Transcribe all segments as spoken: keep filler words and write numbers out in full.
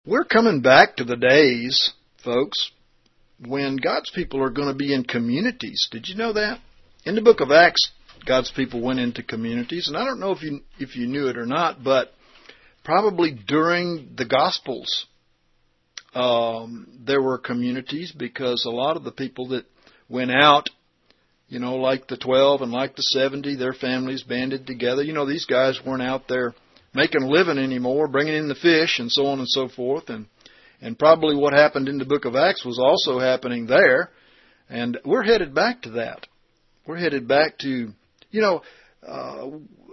We're coming back to the days, folks, when God's people are going to be in communities. Did you know that? In the book of Acts, God's people went into communities, and I don't know if you if you knew it or not, but probably during the Gospels, um, there were communities because a lot of the people that went out, you know, like the twelve and like the seventy, their families banded together. You know, these guys weren't out there making a living anymore, bringing in the fish and so on and so forth. And and probably what happened in the book of Acts was also happening there. And we're headed back to that. We're headed back to, you know, uh,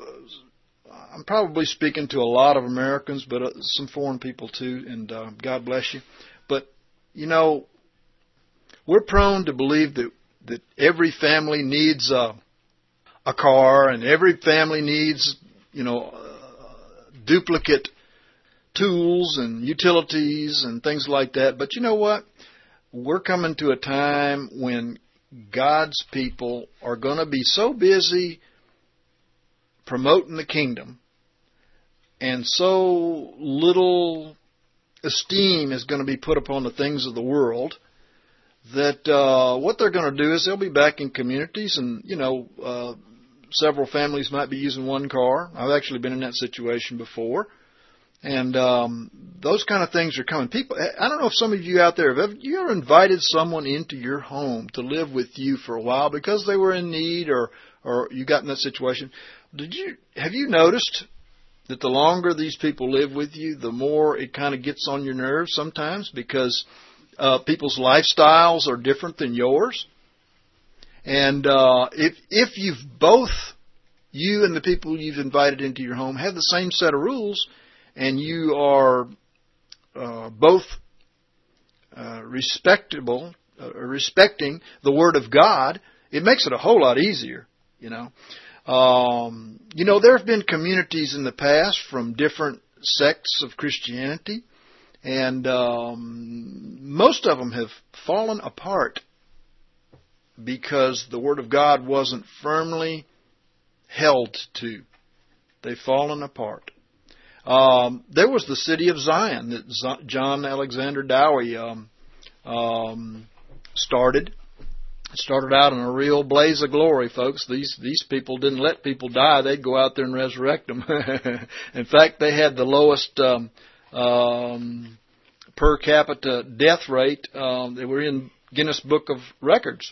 I'm probably speaking to a lot of Americans, but uh, some foreign people too, and uh, God bless you. But, you know, we're prone to believe that, that every family needs a, a car and every family needs, you know, duplicate tools and utilities and things like that. But you know what? We're coming to a time when God's people are going to be so busy promoting the kingdom and so little esteem is going to be put upon the things of the world that uh, what they're going to do is they'll be back in communities and, you know, uh, several families might be using one car. I've actually been in that situation before. And um, those kind of things are coming. People, I don't know if some of you out there have ever, you ever invited someone into your home to live with you for a while because they were in need or, or you got in that situation. Did you, have you noticed that the longer these people live with you, the more it kind of gets on your nerves sometimes because uh, people's lifestyles are different than yours? And uh, if if you've both, you and the people you've invited into your home have the same set of rules, and you are uh, both uh, respectable, uh, respecting the Word of God, it makes it a whole lot easier, you know. Um, you know, there have been communities in the past from different sects of Christianity, and um, most of them have fallen apart because the Word of God wasn't firmly held to. They've fallen apart. Um, there was the city of Zion that Z- John Alexander Dowie um, um, started. It started out in a real blaze of glory, folks. These these people didn't let people die. They'd go out there and resurrect them. In fact, they had the lowest um, um, per capita death rate. Um, they were in Guinness Book of Records.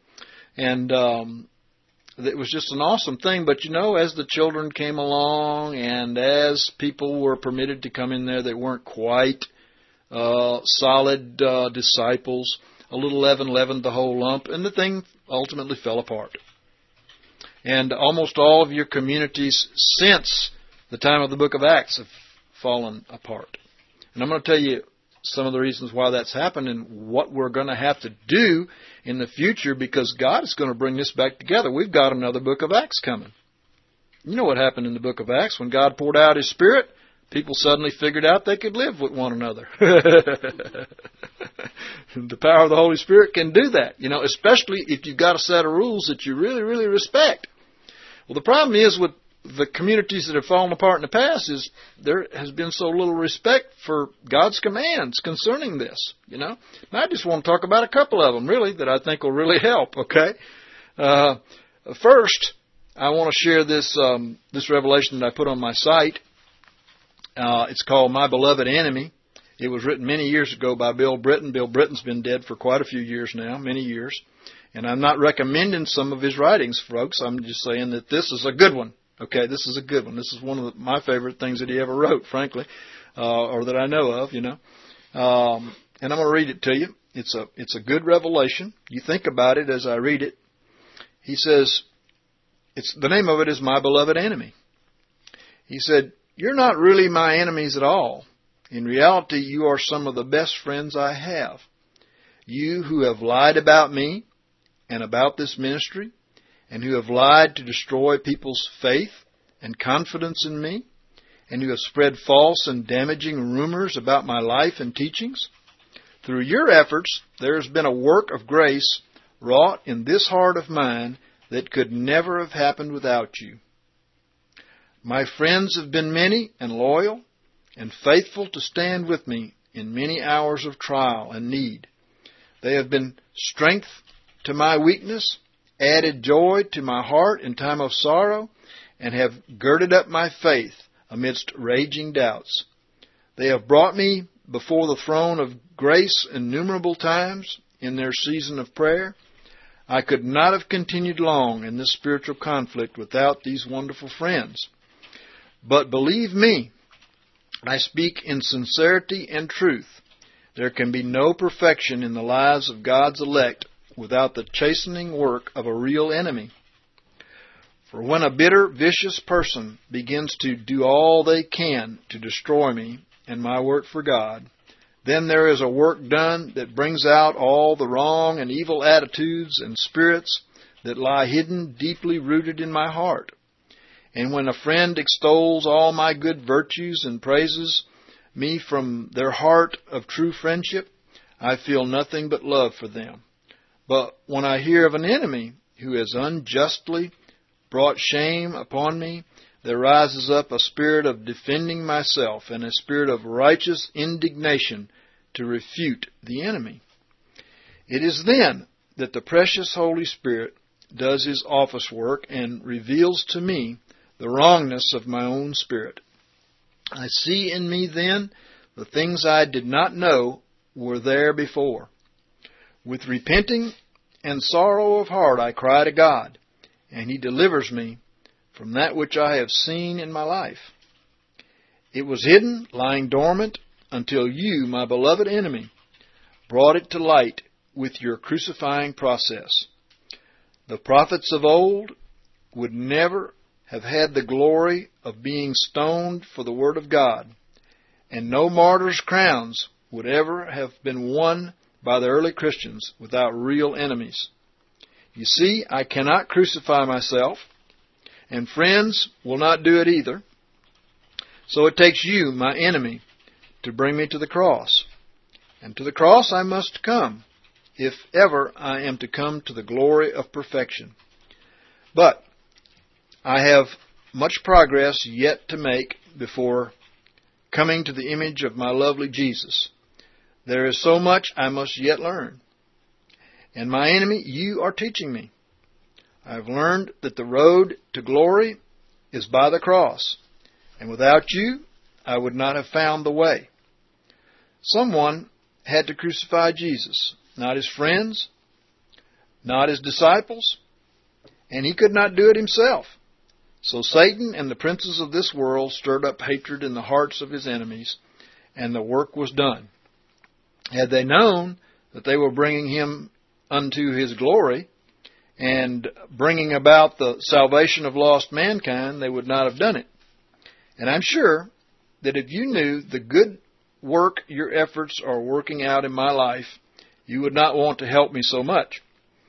And um, it was just an awesome thing. But, you know, as the children came along and as people were permitted to come in there that weren't quite uh, solid uh, disciples, a little leaven leavened the whole lump, and the thing ultimately fell apart. And almost all of your communities since the time of the book of Acts have fallen apart. And I'm going to tell you some of the reasons why that's happened and what we're going to have to do in the future because God is going to bring this back together. We've got another book of Acts coming. You know what happened in the book of Acts when God poured out His Spirit? People suddenly figured out they could live with one another. The power of the Holy Spirit can do that, you know, especially if you've got a set of rules that you really, really respect. Well, the problem is with the communities that have fallen apart in the past is there has been so little respect for God's commands concerning this, you know. And I just want to talk about a couple of them, really, that I think will really help, okay? Uh, first, I want to share this um, this revelation that I put on my site. Uh, it's called My Beloved Enemy. It was written many years ago by Bill Britton. Bill Britton's been dead for quite a few years now, many years. And I'm not recommending some of his writings, folks. I'm just saying that this is a good one. Okay, this is a good one. This is one of the, my favorite things that he ever wrote, frankly, uh, or that I know of, you know. Um, and I'm going to read it to you. It's a it's a good revelation. You think about it as I read it. He says, it's the name of it is My Beloved Enemy. He said, "You're not really my enemies at all. In reality, you are some of the best friends I have. You who have lied about me and about this ministry, and who have lied to destroy people's faith and confidence in me, and who have spread false and damaging rumors about my life and teachings. Through your efforts, there has been a work of grace wrought in this heart of mine that could never have happened without you. My friends have been many and loyal and faithful to stand with me in many hours of trial and need. They have been strength to my weakness, added joy to my heart in time of sorrow, and have girded up my faith amidst raging doubts. They have brought me before the throne of grace innumerable times in their season of prayer. I could not have continued long in this spiritual conflict without these wonderful friends. But believe me, I speak in sincerity and truth. There can be no perfection in the lives of God's elect without the chastening work of a real enemy. For when a bitter, vicious person begins to do all they can to destroy me and my work for God, then there is a work done that brings out all the wrong and evil attitudes and spirits that lie hidden, deeply rooted in my heart. And when a friend extols all my good virtues and praises me from their heart of true friendship, I feel nothing but love for them. But when I hear of an enemy who has unjustly brought shame upon me, there rises up a spirit of defending myself and a spirit of righteous indignation to refute the enemy. It is then that the precious Holy Spirit does His office work and reveals to me the wrongness of my own spirit. I see in me then the things I did not know were there before. With repenting and sorrow of heart I cry to God, and He delivers me from that which I have seen in my life. It was hidden, lying dormant, until you, my beloved enemy, brought it to light with your crucifying process. The prophets of old would never have had the glory of being stoned for the Word of God, and no martyrs' crowns would ever have been won by the early Christians without real enemies. You see, I cannot crucify myself, and friends will not do it either. So it takes you, my enemy, to bring me to the cross. And to the cross I must come, if ever I am to come to the glory of perfection. But I have much progress yet to make before coming to the image of my lovely Jesus. There is so much I must yet learn. And my enemy, you are teaching me. I have learned that the road to glory is by the cross, and without you, I would not have found the way. Someone had to crucify Jesus, not His friends, not His disciples, and He could not do it Himself. So Satan and the princes of this world stirred up hatred in the hearts of His enemies, and the work was done. Had they known that they were bringing Him unto His glory, and bringing about the salvation of lost mankind, they would not have done it. And I'm sure that if you knew the good work your efforts are working out in my life, you would not want to help me so much.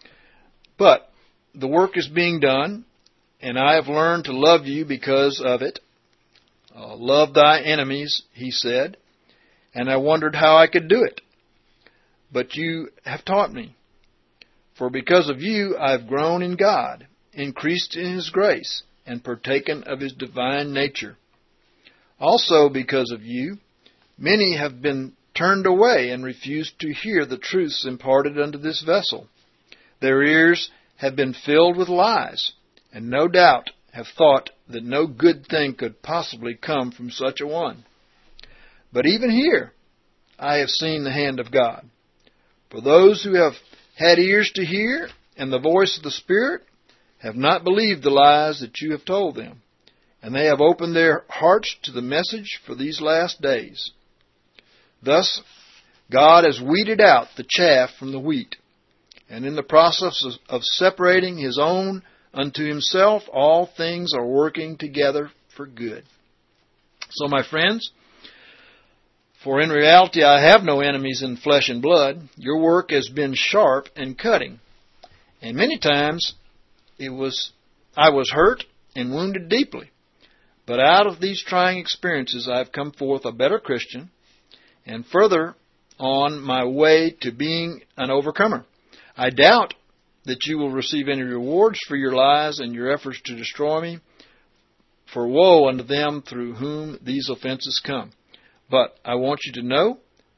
But the work is being done, and I have learned to love you because of it. Uh, love thy enemies, He said, and I wondered how I could do it. But you have taught me. For because of you I have grown in God, increased in His grace, and partaken of His divine nature. Also because of you, many have been turned away and refused to hear the truths imparted unto this vessel. Their ears have been filled with lies, and no doubt have thought that no good thing could possibly come from such a one. But even here I have seen the hand of God. For those who have had ears to hear, and the voice of the Spirit, have not believed the lies that you have told them, and they have opened their hearts to the message for these last days. Thus, God has weeded out the chaff from the wheat, and in the process of separating His own unto Himself, all things are working together for good. So, my friends, for in reality I have no enemies in flesh and blood. Your work has been sharp and cutting. And many times it was I was hurt and wounded deeply. But out of these trying experiences I have come forth a better Christian, and further on my way to being an overcomer. I doubt that you will receive any rewards for your lies and your efforts to destroy me, for woe unto them through whom these offenses come. But I want you to know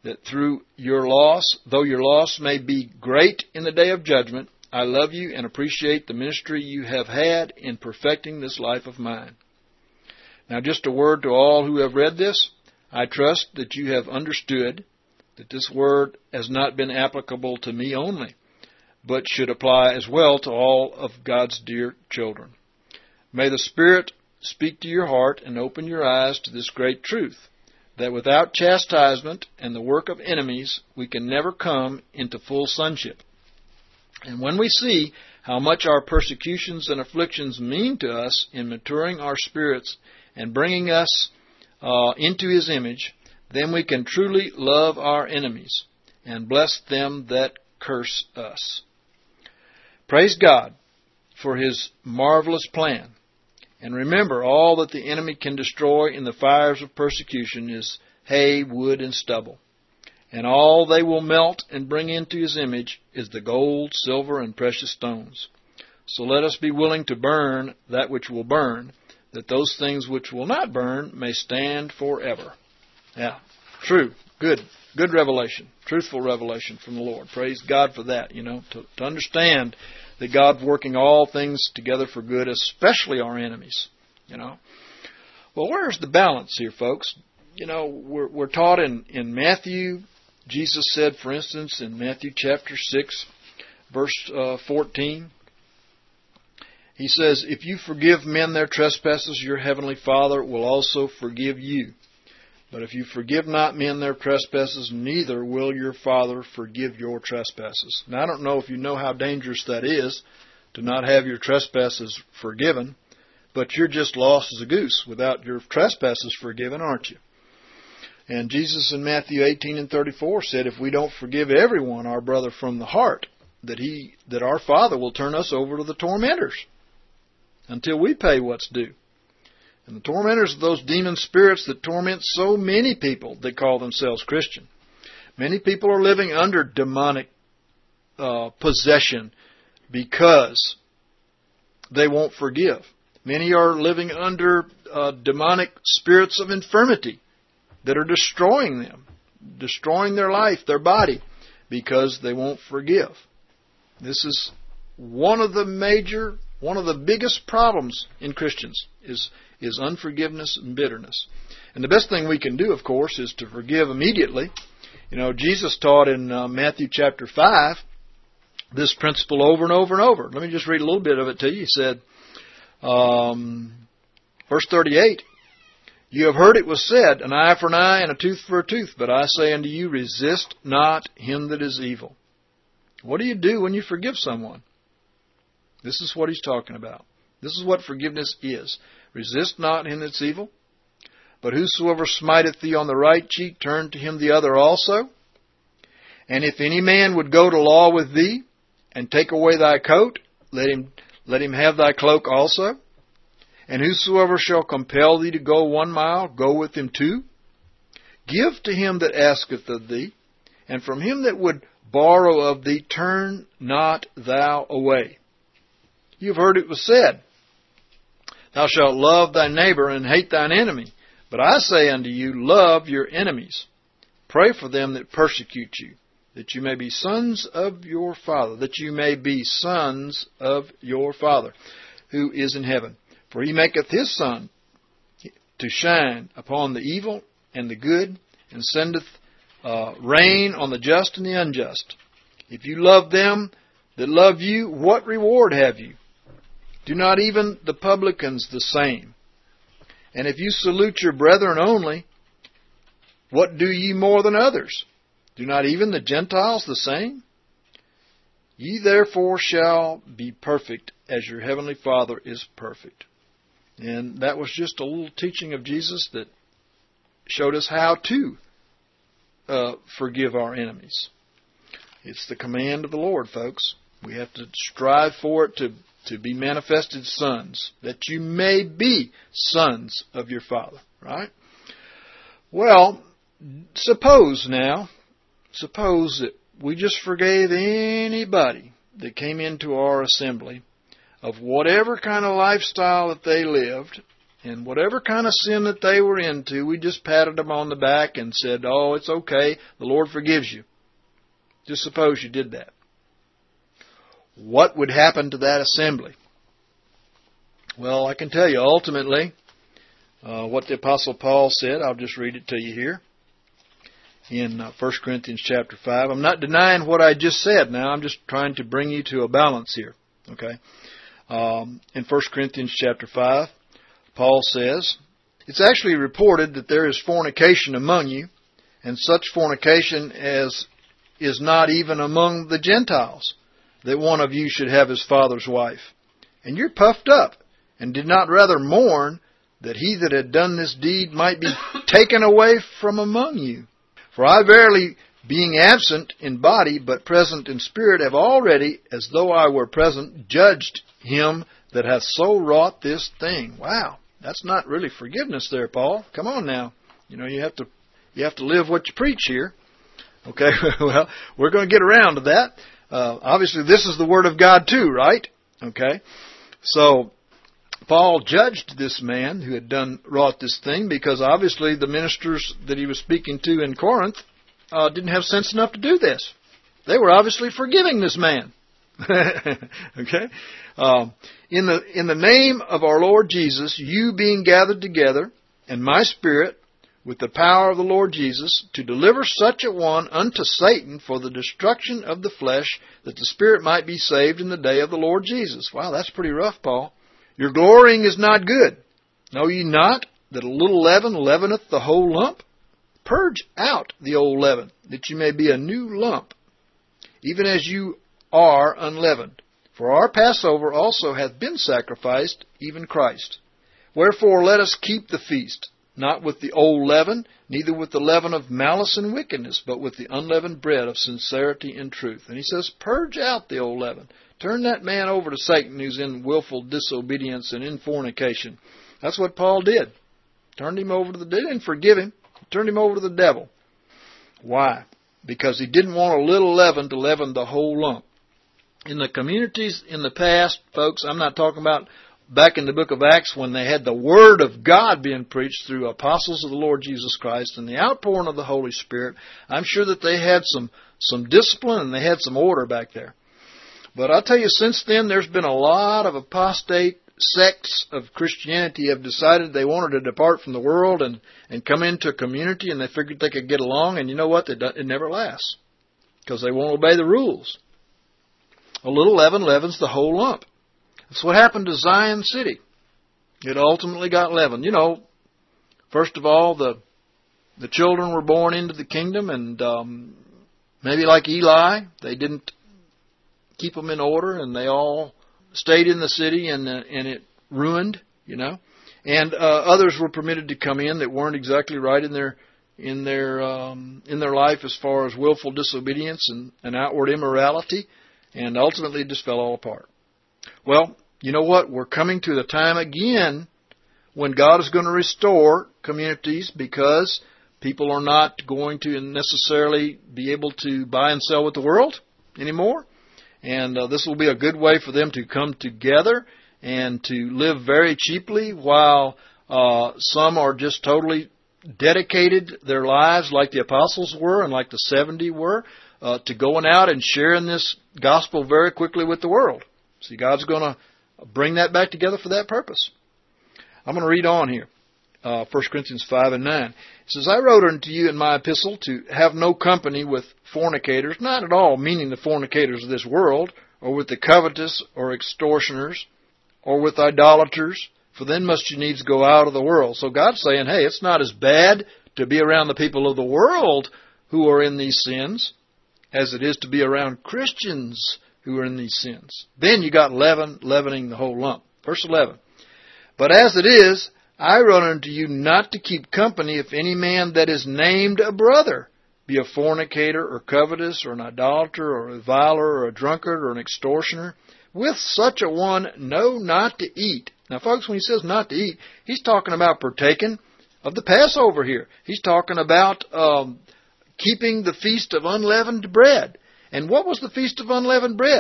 that through your loss, though your loss may be great in the day of judgment, I love you and appreciate the ministry you have had in perfecting this life of mine. Now just a word to all who have read this. I trust that you have understood that this word has not been applicable to me only, but should apply as well to all of God's dear children. May the Spirit speak to your heart and open your eyes to this great truth, that without chastisement and the work of enemies, we can never come into full sonship. And when we see how much our persecutions and afflictions mean to us in maturing our spirits and bringing us uh, into His image, then we can truly love our enemies and bless them that curse us. Praise God for His marvelous plan. And remember, all that the enemy can destroy in the fires of persecution is hay, wood, and stubble. And all they will melt and bring into His image is the gold, silver, and precious stones. So let us be willing to burn that which will burn, that those things which will not burn may stand forever. Yeah, true, good, good revelation, truthful revelation from the Lord. Praise God for that, you know, to, to understand that God's working all things together for good, especially our enemies, you know. Well, where's the balance here, folks? You know, we're, we're taught in, in Matthew. Jesus said, for instance, in Matthew chapter six, verse uh, fourteen, He says, if you forgive men their trespasses, your heavenly Father will also forgive you. But if you forgive not men their trespasses, neither will your Father forgive your trespasses. Now, I don't know if you know how dangerous that is, to not have your trespasses forgiven, but you're just lost as a goose without your trespasses forgiven, aren't you? And Jesus in Matthew eighteen and thirty-four said, if we don't forgive everyone our brother from the heart, that he, that our Father will turn us over to the tormentors until we pay what's due. And the tormentors are those demon spirits that torment so many people that call themselves Christian. Many people are living under demonic uh, possession because they won't forgive. Many are living under uh, demonic spirits of infirmity that are destroying them, destroying their life, their body, because they won't forgive. This is one of the major, one of the biggest problems in Christians is is unforgiveness and bitterness. And the best thing we can do, of course, is to forgive immediately. You know, Jesus taught in uh, Matthew chapter five this principle over and over and over. Let me just read a little bit of it to you. He said, um, verse thirty-eight, you have heard it was said, an eye for an eye and a tooth for a tooth. But I say unto you, resist not him that is evil. What do you do when you forgive someone? This is what he's talking about. This is what forgiveness is. Resist not him that's evil, but whosoever smiteth thee on the right cheek, turn to him the other also. And if any man would go to law with thee, and take away thy coat, let him let him have thy cloak also. And whosoever shall compel thee to go one mile, go with him two. Give to him that asketh of thee, and from him that would borrow of thee, turn not thou away. You've heard it was said, thou shalt love thy neighbor and hate thine enemy. But I say unto you, love your enemies. Pray for them that persecute you, that you may be sons of your Father, that you may be sons of your Father, who is in heaven. For he maketh his sun to shine upon the evil and the good, and sendeth uh, rain on the just and the unjust. If you love them that love you, what reward have you? Do not even the publicans the same? And if you salute your brethren only, what do ye more than others? Do not even the Gentiles the same? Ye therefore shall be perfect, as your heavenly Father is perfect. And that was just a little teaching of Jesus that showed us how to uh, forgive our enemies. It's the command of the Lord, folks. We have to strive for it to to be manifested sons, that you may be sons of your Father, right? Well, suppose now, suppose that we just forgave anybody that came into our assembly of whatever kind of lifestyle that they lived, And whatever kind of sin that they were into, we just patted them on the back and said, oh, it's okay, the Lord forgives you. Just suppose you did that. What would happen to that assembly? Well, I can tell you ultimately uh, what the Apostle Paul said. I'll just read it to you here in uh, First Corinthians chapter five. I'm not denying what I just said now. I'm just trying to bring you to a balance here. Okay. Um, in First Corinthians chapter five, Paul says, it's actually reported that there is fornication among you, and such fornication as is not even among the Gentiles, that one of you should have his father's wife. And you're puffed up, and did not rather mourn that he that had done this deed might be taken away from among you. For I verily, being absent in body, but present in spirit, have already, as though I were present, judged him that hath so wrought this thing. Wow, that's not really forgiveness there, Paul. Come on now. You know, you have to you have to live what you preach here. Okay, well, we're going to get around to that. Uh, obviously, this is the Word of God too, right? Okay, so Paul judged this man who had done wrought this thing because obviously the ministers that he was speaking to in Corinth uh, didn't have sense enough to do this. They were obviously forgiving this man. Okay, um, in the in the name of our Lord Jesus, you being gathered together, and my spirit, with the power of the Lord Jesus, to deliver such a one unto Satan for the destruction of the flesh, that the spirit might be saved in the day of the Lord Jesus. Wow, that's pretty rough, Paul. Your glorying is not good. Know ye not that a little leaven leaveneth the whole lump? Purge out the old leaven, that you may be a new lump, even as you are unleavened. For our Passover also hath been sacrificed, even Christ. Wherefore let us keep the feast, not with the old leaven, neither with the leaven of malice and wickedness, but with the unleavened bread of sincerity and truth. And he says, purge out the old leaven. Turn that man over to Satan who's in willful disobedience and in fornication. That's what Paul did. Turned him over to the devil. They didn't forgive him. Turned him over to the devil. Why? Because he didn't want a little leaven to leaven the whole lump. In the communities in the past, folks, I'm not talking about back in the book of Acts when they had the Word of God being preached through apostles of the Lord Jesus Christ and the outpouring of the Holy Spirit. I'm sure that they had some, some discipline and they had some order back there. But I'll tell you, since then, there's been a lot of apostate sects of Christianity have decided they wanted to depart from the world and, and come into a community, and they figured they could get along, and you know what? It, it never lasts because they won't obey the rules. A little leaven leavens the whole lump. That's what happened to Zion City. It ultimately got leavened. You know, first of all, the the children were born into the kingdom, and um, maybe like Eli, they didn't keep them in order, and they all stayed in the city, and uh, and it ruined, you know. And uh, others were permitted to come in that weren't exactly right in their in their um, in their life as far as willful disobedience and, and outward immorality, and ultimately it just fell all apart. Well, you know what? We're coming to the time again when God is going to restore communities because people are not going to necessarily be able to buy and sell with the world anymore. And uh, this will be a good way for them to come together and to live very cheaply while uh, some are just totally dedicated their lives like the apostles were and like the seventy were uh, to going out and sharing this gospel very quickly with the world. See, God's going to bring that back together for that purpose. I'm going to read on here. Uh, First Corinthians five and nine. It says, I wrote unto you in my epistle to have no company with fornicators, not at all meaning the fornicators of this world, or with the covetous or extortioners, or with idolaters, for then must you needs go out of the world. So God's saying, hey, it's not as bad to be around the people of the world who are in these sins as it is to be around Christians who are in these sins. Then you got leaven, leavening the whole lump. Verse eleven. But as it is, I wrote unto you not to keep company if any man that is named a brother be a fornicator or covetous or an idolater or a reviler or a drunkard or an extortioner. With such a one, no, not to eat. Now, folks, when he says not to eat, he's talking about partaking of the Passover here. He's talking about um, keeping the feast of unleavened bread. And what was the feast of unleavened bread?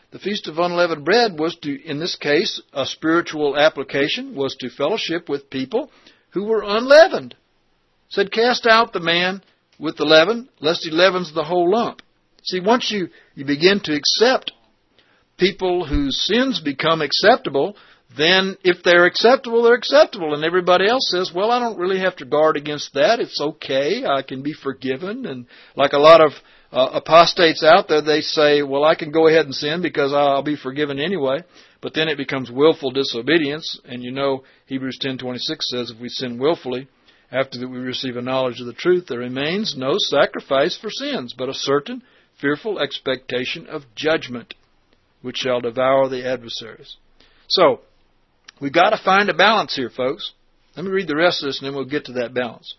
The Feast of Unleavened Bread was to, in this case, a spiritual application, was to fellowship with people who were unleavened. It said, cast out the man with the leaven, lest he leavens the whole lump. See, once you, you begin to accept people whose sins become acceptable, then if they're acceptable, they're acceptable. And everybody else says, well, I don't really have to guard against that. It's okay. I can be forgiven. And like a lot of uh, apostates out there, they say, well, I can go ahead and sin because I'll be forgiven anyway. But then it becomes willful disobedience. And you know, Hebrews ten twenty-six says, if we sin willfully, after that we receive a knowledge of the truth, there remains no sacrifice for sins, but a certain fearful expectation of judgment, which shall devour the adversaries. So, we've got to find a balance here, folks. Let me read the rest of this and then we'll get to that balance.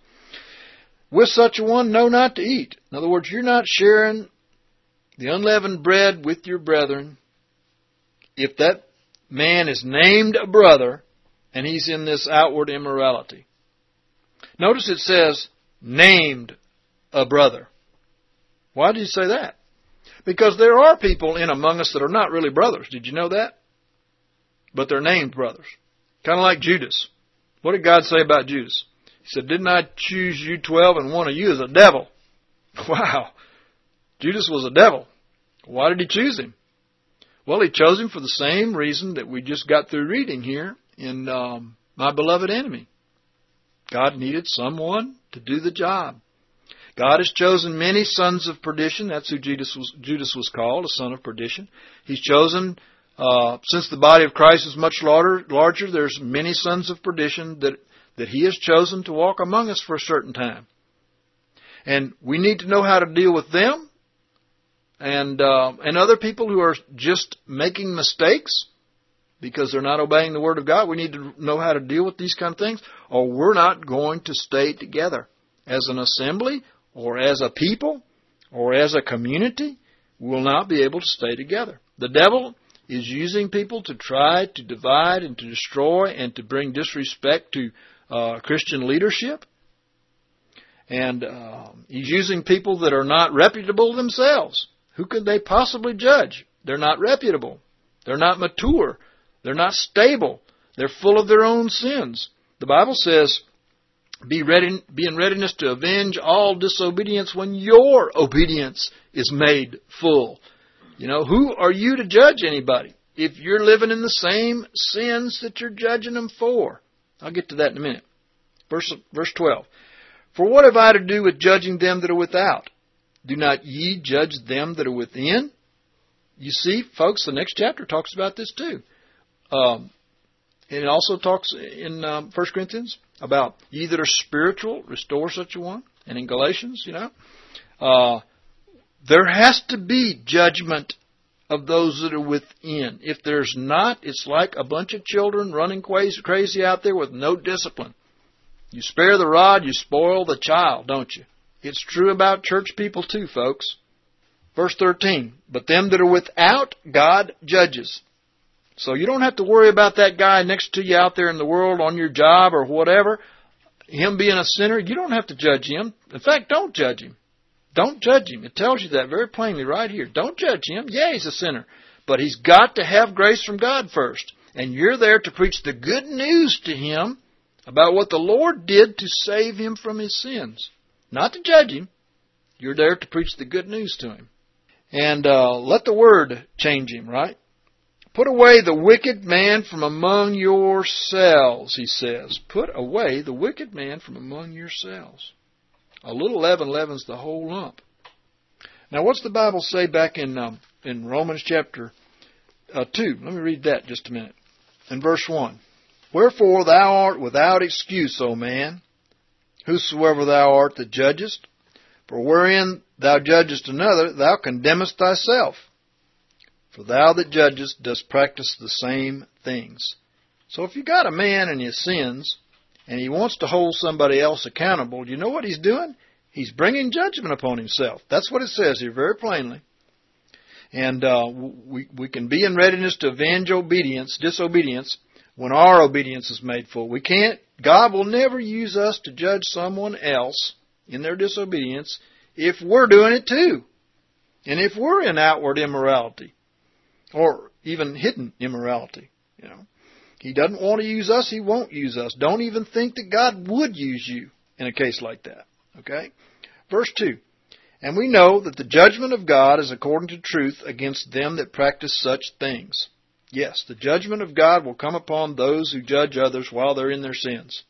With such a one, know not to eat. In other words, you're not sharing the unleavened bread with your brethren if that man is named a brother and he's in this outward immorality. Notice it says, named a brother. Why did he say that? Because there are people in among us that are not really brothers. Did you know that? But they're named brothers. Kind of like Judas. What did God say about Judas? He said, didn't I choose you twelve and one of you is a devil? Wow. Judas was a devil. Why did he choose him? Well, he chose him for the same reason that we just got through reading here in um, My Beloved Enemy. God needed someone to do the job. God has chosen many sons of perdition. That's who Judas was, Judas was called, a son of perdition. He's chosen, uh, since the body of Christ is much larger, larger, there's many sons of perdition that, that He has chosen to walk among us for a certain time. And we need to know how to deal with them and, uh, and other people who are just making mistakes because they're not obeying the Word of God. We need to know how to deal with these kind of things, or we're not going to stay together as an assembly, or as a people, or as a community. We will not be able to stay together. The devil is using people to try to divide and to destroy and to bring disrespect to uh, Christian leadership. And uh, he's using people that are not reputable themselves. Who could they possibly judge? They're not reputable. They're not mature. They're not stable. They're full of their own sins. The Bible says, be ready, be in readiness to avenge all disobedience when your obedience is made full. You know, who are you to judge anybody if you're living in the same sins that you're judging them for? I'll get to that in a minute. Verse, verse twelve. For what have I to do with judging them that are without? Do not ye judge them that are within? You see, folks, the next chapter talks about this too. Um, and it also talks in um, First Corinthians about ye that are spiritual, restore such a one. And in Galatians, you know, uh, there has to be judgment of those that are within. If there's not, it's like a bunch of children running crazy out there with no discipline. You spare the rod, you spoil the child, don't you? It's true about church people too, folks. Verse thirteen, but them that are without, God judges. So you don't have to worry about that guy next to you out there in the world on your job or whatever, him being a sinner. You don't have to judge him. In fact, don't judge him. Don't judge him. It tells you that very plainly right here. Don't judge him. Yeah, he's a sinner. But he's got to have grace from God first. And you're there to preach the good news to him about what the Lord did to save him from his sins. Not to judge him. You're there to preach the good news to him. And uh, let the Word change him, right? Put away the wicked man from among yourselves, he says. Put away the wicked man from among yourselves. A little leaven leavens the whole lump. Now, what's the Bible say back in um, in Romans chapter uh, two? Let me read that just a minute. In verse one. Wherefore thou art without excuse, O man, whosoever thou art that judgest. For wherein thou judgest another, thou condemnest thyself. For thou that judgest dost practice the same things. So if you got a man and his sins, and he wants to hold somebody else accountable, you know what he's doing? He's bringing judgment upon himself. That's what it says here very plainly. And uh, we we can be in readiness to avenge obedience, disobedience, when our obedience is made full. We can't. God will never use us to judge someone else in their disobedience if we're doing it too, and if we're in outward immorality. or even hidden immorality. You know, He doesn't want to use us. He won't use us. Don't even think that God would use you in a case like that. Okay? Verse two. And we know that the judgment of God is according to truth against them that practice such things. Yes, the judgment of God will come upon those who judge others while they're in their sins.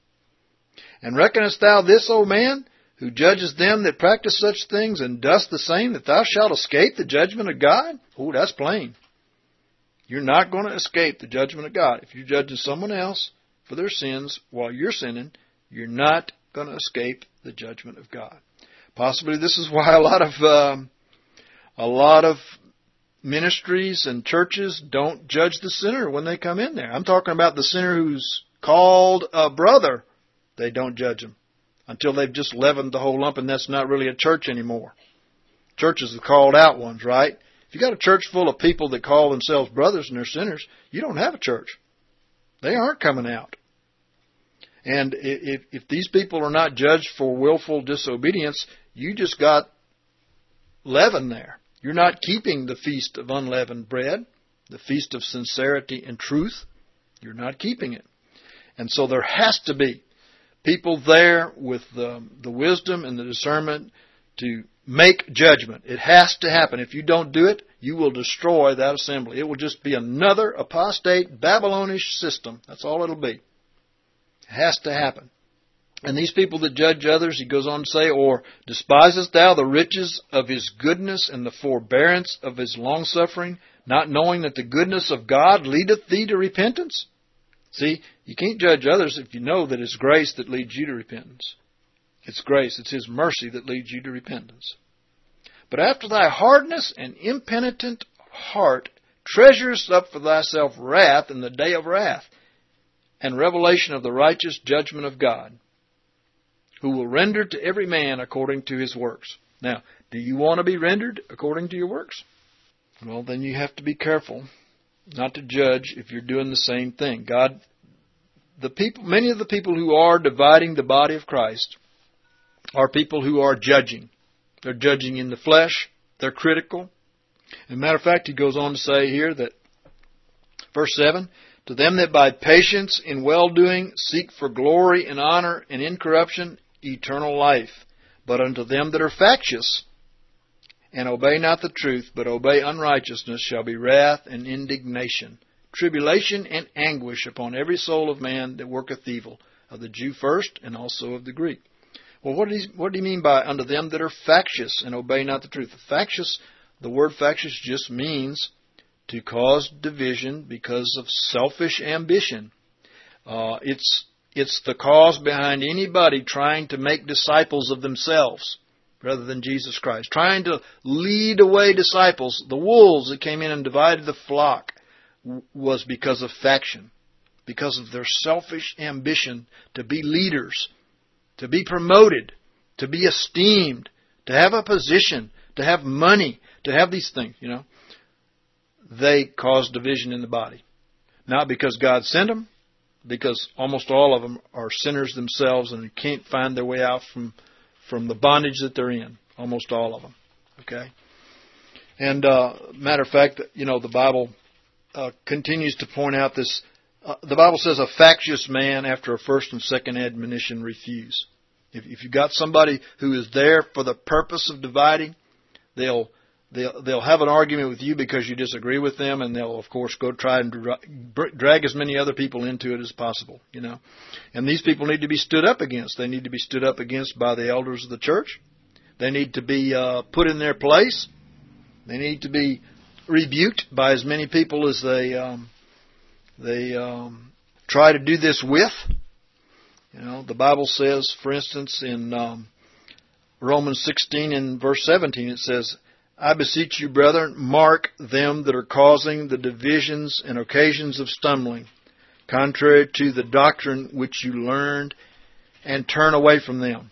And reckonest thou this, O man, who judges them that practice such things, and dost the same, that thou shalt escape the judgment of God? Oh, that's plain. You're not going to escape the judgment of God. If you're judging someone else for their sins while you're sinning, you're not going to escape the judgment of God. Possibly this is why a lot of um, a lot of ministries and churches don't judge the sinner when they come in there. I'm talking about the sinner who's called a brother. They don't judge him until they've just leavened the whole lump, and that's not really a church anymore. Churches are called out ones, right? If you got a church full of people that call themselves brothers and they're sinners, you don't have a church. They aren't coming out. And if, if these people are not judged for willful disobedience, you just got leaven there. You're not keeping the feast of unleavened bread, the feast of sincerity and truth. You're not keeping it. And so there has to be people there with the, the wisdom and the discernment to make judgment. It has to happen. If you don't do it, you will destroy that assembly. It will just be another apostate, Babylonish system. That's all it'll be. It has to happen. And these people that judge others, he goes on to say, or despisest thou the riches of his goodness and the forbearance of his longsuffering, not knowing that the goodness of God leadeth thee to repentance? See, you can't judge others if you know that it's grace that leads you to repentance. It's grace, it's His mercy that leads you to repentance. But after thy hardness and impenitent heart, treasurest up for thyself wrath in the day of wrath, and revelation of the righteous judgment of God, who will render to every man according to his works. Now, do you want to be rendered according to your works? Well, then you have to be careful not to judge if you're doing the same thing. God, the people, many of the people who are dividing the body of Christ are people who are judging. They're judging in the flesh. They're critical. As a matter of fact, he goes on to say here that, verse seven, to them that by patience in well-doing seek for glory and honor and incorruption, eternal life. But unto them that are factious and obey not the truth, but obey unrighteousness, shall be wrath and indignation, tribulation and anguish upon every soul of man that worketh evil, of the Jew first and also of the Greek. Well, what do you, what do you mean by unto them that are factious and obey not the truth? Factious, the word factious just means to cause division because of selfish ambition. Uh, it's it's the cause behind anybody trying to make disciples of themselves rather than Jesus Christ. Trying to lead away disciples. The wolves that came in and divided the flock was because of faction, because of their selfish ambition to be leaders, to be promoted, to be esteemed, to have a position, to have money, to have these things, you know. They cause division in the body. Not because God sent them, because almost all of them are sinners themselves and can't find their way out from, from the bondage that they're in. Almost all of them. Okay? And, uh, matter of fact, you know, the Bible uh, continues to point out this. Uh, the Bible says a factious man after a first and second admonition refuse. If, if you've got somebody who is there for the purpose of dividing, they'll They'll, they'll have an argument with you because you disagree with them, and they'll, of course, go try and dra- drag as many other people into it as possible, you know. And these people need to be stood up against. They need to be stood up against by the elders of the church. They need to be uh, put in their place. They need to be rebuked by as many people as they um, they um, try to do this with. You know, the Bible says, for instance, in um, Romans sixteen and verse seventeen, it says, I beseech you, brethren, mark them that are causing the divisions and occasions of stumbling, contrary to the doctrine which you learned, and turn away from them.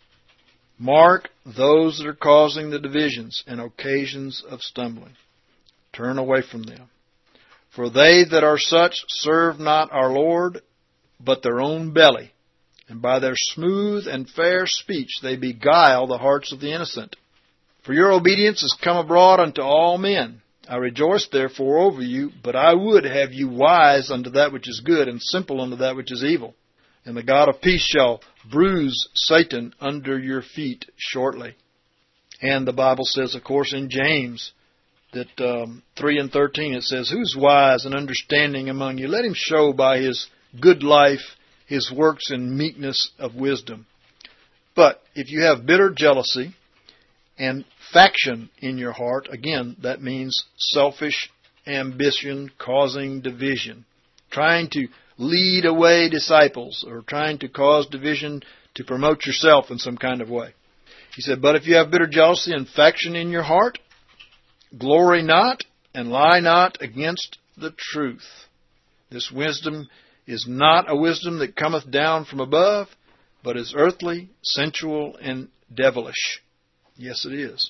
Mark those that are causing the divisions and occasions of stumbling. Turn away from them. For they that are such serve not our Lord, but their own belly, and by their smooth and fair speech they beguile the hearts of the innocent. For your obedience is come abroad unto all men, I rejoice therefore over you, but I would have you wise unto that which is good, and simple unto that which is evil. And the God of peace shall bruise Satan under your feet shortly. And the Bible says, of course, in James, that um, three and thirteen, it says, who's wise and understanding among you? Let him show by his good life his works in meekness of wisdom. But if you have bitter jealousy and faction in your heart, again, that means selfish ambition causing division, trying to lead away disciples or trying to cause division to promote yourself in some kind of way. He said, but if you have bitter jealousy and faction in your heart, glory not and lie not against the truth. This wisdom is not a wisdom that cometh down from above, but is earthly, sensual, and devilish. Yes, it is.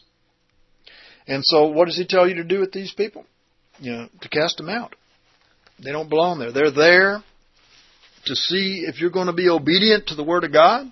And so what does he tell you to do with these people? You know, to cast them out. They don't belong there. They're there to see if you're going to be obedient to the Word of God,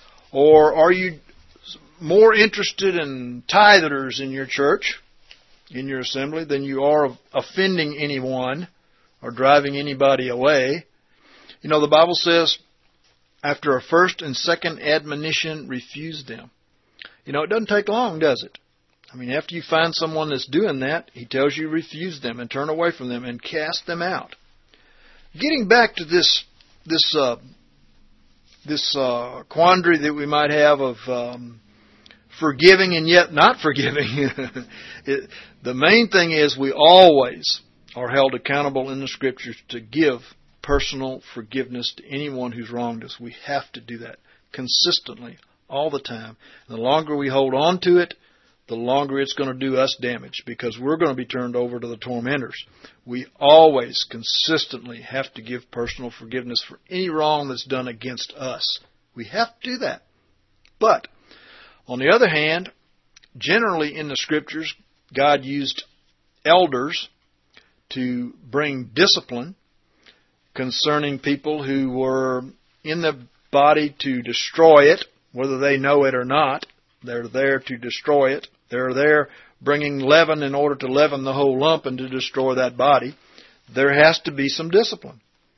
or are you more interested in tithers in your church, in your assembly, than you are of offending anyone or driving anybody away. You know, the Bible says, after a first and second admonition, refuse them. You know, it doesn't take long, does it? I mean, after you find someone that's doing that, he tells you refuse them and turn away from them and cast them out. Getting back to this this uh, this uh, quandary that we might have of um, forgiving and yet not forgiving, it, the main thing is we always are held accountable in the Scriptures to give personal forgiveness to anyone who's wronged us. We have to do that consistently, all the time. And the longer we hold on to it, the longer it's going to do us damage, because we're going to be turned over to the tormentors. We always consistently have to give personal forgiveness for any wrong that's done against us. We have to do that. But, on the other hand, generally in the Scriptures, God used elders to bring discipline concerning people who were in the body to destroy it, whether they know it or not. They're there to destroy it. They're there bringing leaven in order to leaven the whole lump and to destroy that body. There has to be some discipline.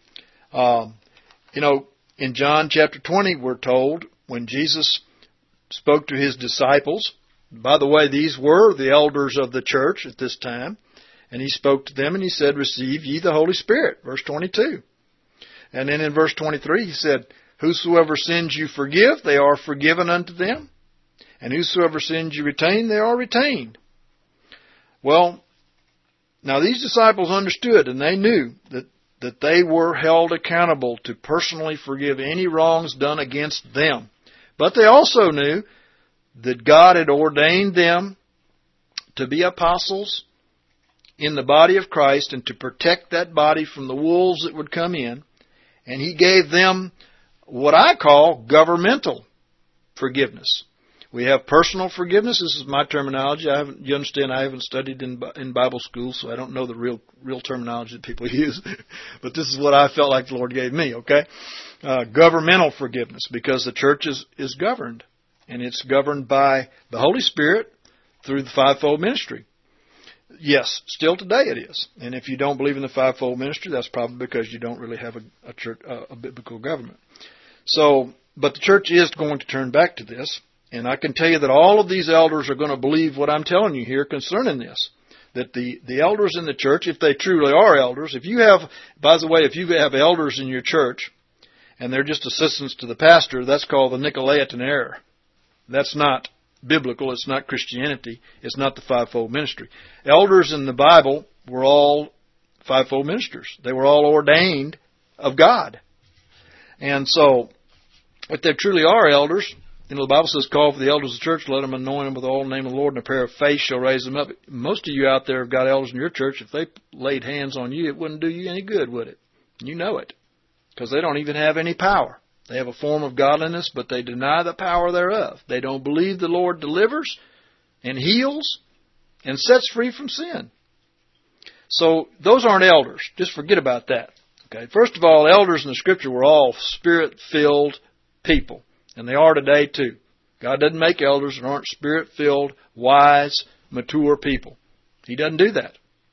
Um, you know, in John chapter twenty, we're told, when Jesus spoke to his disciples, by the way, these were the elders of the church at this time, and he spoke to them and he said, receive ye the Holy Spirit, verse twenty-two. And then in verse twenty-three, he said, whosoever sins you forgive, they are forgiven unto them. And whosoever sins you retain, they are retained. Well, now these disciples understood, and they knew that, that they were held accountable to personally forgive any wrongs done against them. But they also knew that God had ordained them to be apostles in the body of Christ and to protect that body from the wolves that would come in. And He gave them what I call governmental forgiveness. We have personal forgiveness. This is my terminology. I haven't, you understand, I haven't studied in in Bible school, so I don't know the real real terminology that people use. But this is what I felt like the Lord gave me, okay? Uh, governmental forgiveness, because the church is, is governed. And it's governed by the Holy Spirit through the fivefold ministry. Yes, still today it is. And if you don't believe in the fivefold ministry, that's probably because you don't really have a, a, church, a, a biblical government. So, but the church is going to turn back to this. And I can tell you that all of these elders are going to believe what I'm telling you here concerning this. That the, the elders in the church, if they truly are elders, if you have, by the way, if you have elders in your church and they're just assistants to the pastor, that's called the Nicolaitan error. That's not biblical. It's not Christianity. It's not the fivefold ministry. Elders in the Bible were all fivefold ministers. They were all ordained of God. And so, if they truly are elders, you know, the Bible says, call for the elders of the church, let them anoint them with all in the name of the Lord, and a prayer of faith shall raise them up. Most of you out there have got elders in your church. If they laid hands on you, it wouldn't do you any good, would it? You know it. Because they don't even have any power. They have a form of godliness, but they deny the power thereof. They don't believe the Lord delivers and heals and sets free from sin. So those aren't elders. Just forget about that. Okay. First of all, elders in the Scripture were all Spirit-filled people. And they are today too. God doesn't make elders that aren't Spirit-filled, wise, mature people. He doesn't do that.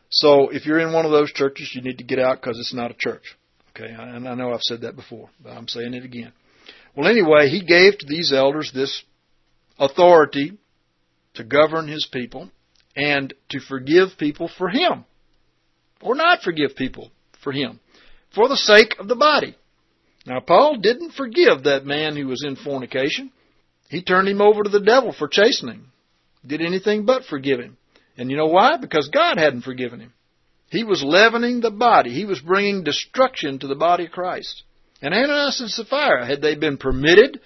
So if you're in one of those churches, you need to get out because it's not a church. Okay, and I know I've said that before, but I'm saying it again. Well, anyway, he gave to these elders this authority to govern his people and to forgive people for him, or not forgive people for him, for the sake of the body. Now, Paul didn't forgive that man who was in fornication. He turned him over to the devil for chastening. Did anything but forgive him. And you know why? Because God hadn't forgiven him. He was leavening the body. He was bringing destruction to the body of Christ. And Ananias and Sapphira, had they been permitted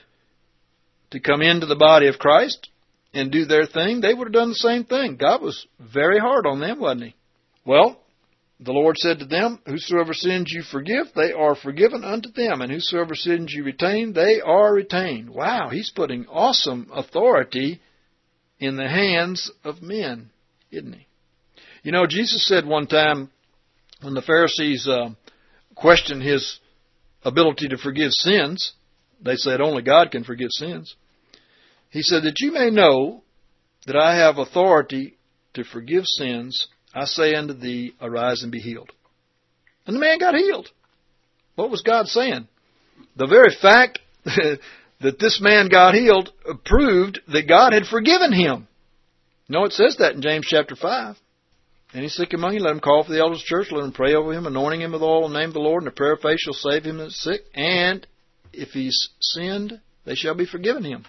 to come into the body of Christ and do their thing, they would have done the same thing. God was very hard on them, wasn't he? Well, the Lord said to them, whosoever sins you forgive, they are forgiven unto them. And whosoever sins you retain, they are retained. Wow, he's putting awesome authority in the hands of men, isn't he? You know, Jesus said one time when the Pharisees uh, questioned his ability to forgive sins, they said only God can forgive sins. He said that you may know that I have authority to forgive sins, I say unto thee, arise and be healed. And the man got healed. What was God saying? The very fact that this man got healed proved that God had forgiven him. You know, it says that in James chapter five. Any sick among you, let him call for the elders of the church, let him pray over him, anointing him with oil in the name of the Lord, and the prayer of faith shall save him that is sick. And if he's sinned, they shall be forgiven him.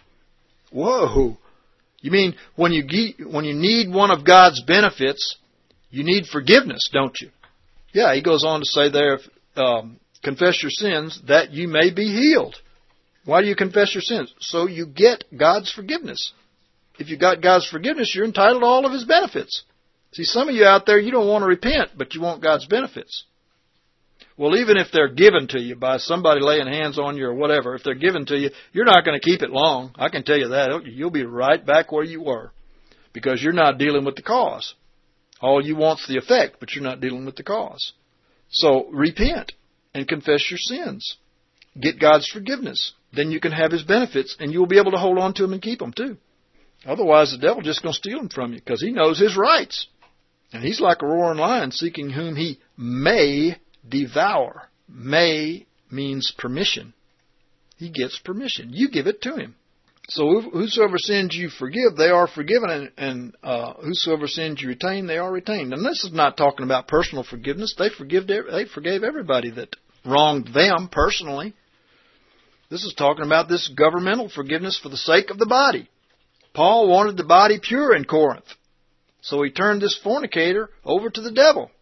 Whoa! You mean when you when you need one of God's benefits, you need forgiveness, don't you? Yeah, he goes on to say there, um, confess your sins that you may be healed. Why do you confess your sins? So you get God's forgiveness. If you got God's forgiveness, you're entitled to all of his benefits. See, some of you out there, you don't want to repent, but you want God's benefits. Well, even if they're given to you by somebody laying hands on you or whatever, if they're given to you, you're not going to keep it long. I can tell you that. You'll be right back where you were because you're not dealing with the cause. All you want's the effect, but you're not dealing with the cause. So repent and confess your sins. Get God's forgiveness. Then you can have his benefits, and you'll be able to hold on to them and keep them too. Otherwise, the devil's just going to steal them from you because he knows his rights. And he's like a roaring lion seeking whom he may devour. May means permission. He gets permission. You give it to him. So whosoever sins you forgive, they are forgiven, and, and uh, whosoever sins you retain, they are retained. And this is not talking about personal forgiveness. They forgive. They forgave everybody that wronged them personally. This is talking about this governmental forgiveness for the sake of the body. Paul wanted the body pure in Corinth, so he turned this fornicator over to the devil.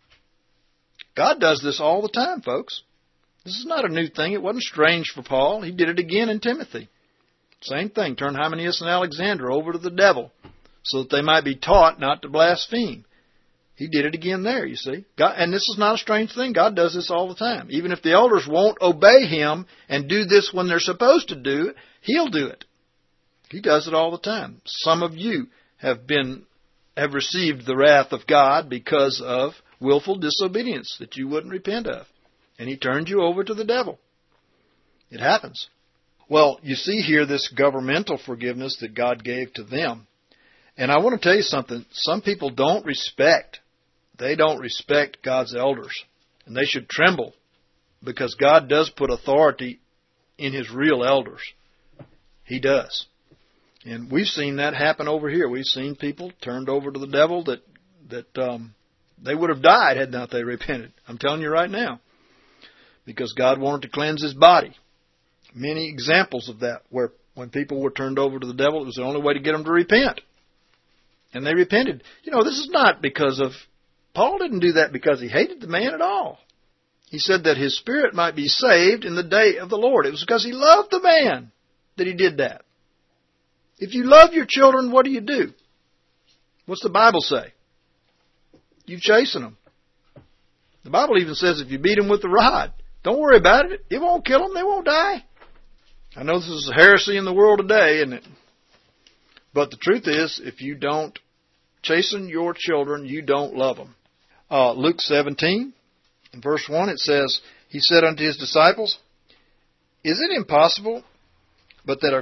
God does this all the time, folks. This is not a new thing. It wasn't strange for Paul. He did it again in Timothy. Same thing. Turn Hymenaeus and Alexander over to the devil so that they might be taught not to blaspheme. He did it again there, you see. God, and this is not a strange thing. God does this all the time. Even if the elders won't obey him and do this when they're supposed to do it, he'll do it. He does it all the time. Some of you have been have received the wrath of God because of willful disobedience that you wouldn't repent of. And he turned you over to the devil. It happens. Well, you see here this governmental forgiveness that God gave to them. And I want to tell you something. Some people don't respect. They don't respect God's elders. And they should tremble because God does put authority in his real elders. He does. And we've seen that happen over here. We've seen people turned over to the devil that that um, they would have died had not they repented. I'm telling you right now. Because God wanted to cleanse his body. Many examples of that where when people were turned over to the devil, it was the only way to get them to repent. And they repented. You know, this is not because of... Paul didn't do that because he hated the man at all. He said that his spirit might be saved in the day of the Lord. It was because he loved the man that he did that. If you love your children, what do you do? What's the Bible say? You chasten them. The Bible even says if you beat them with the rod, don't worry about it. It won't kill them. They won't die. I know this is a heresy in the world today, isn't it? But the truth is, if you don't chasten your children, you don't love them. Uh, Luke seventeen, in verse one, it says, he said unto his disciples, is it impossible but that a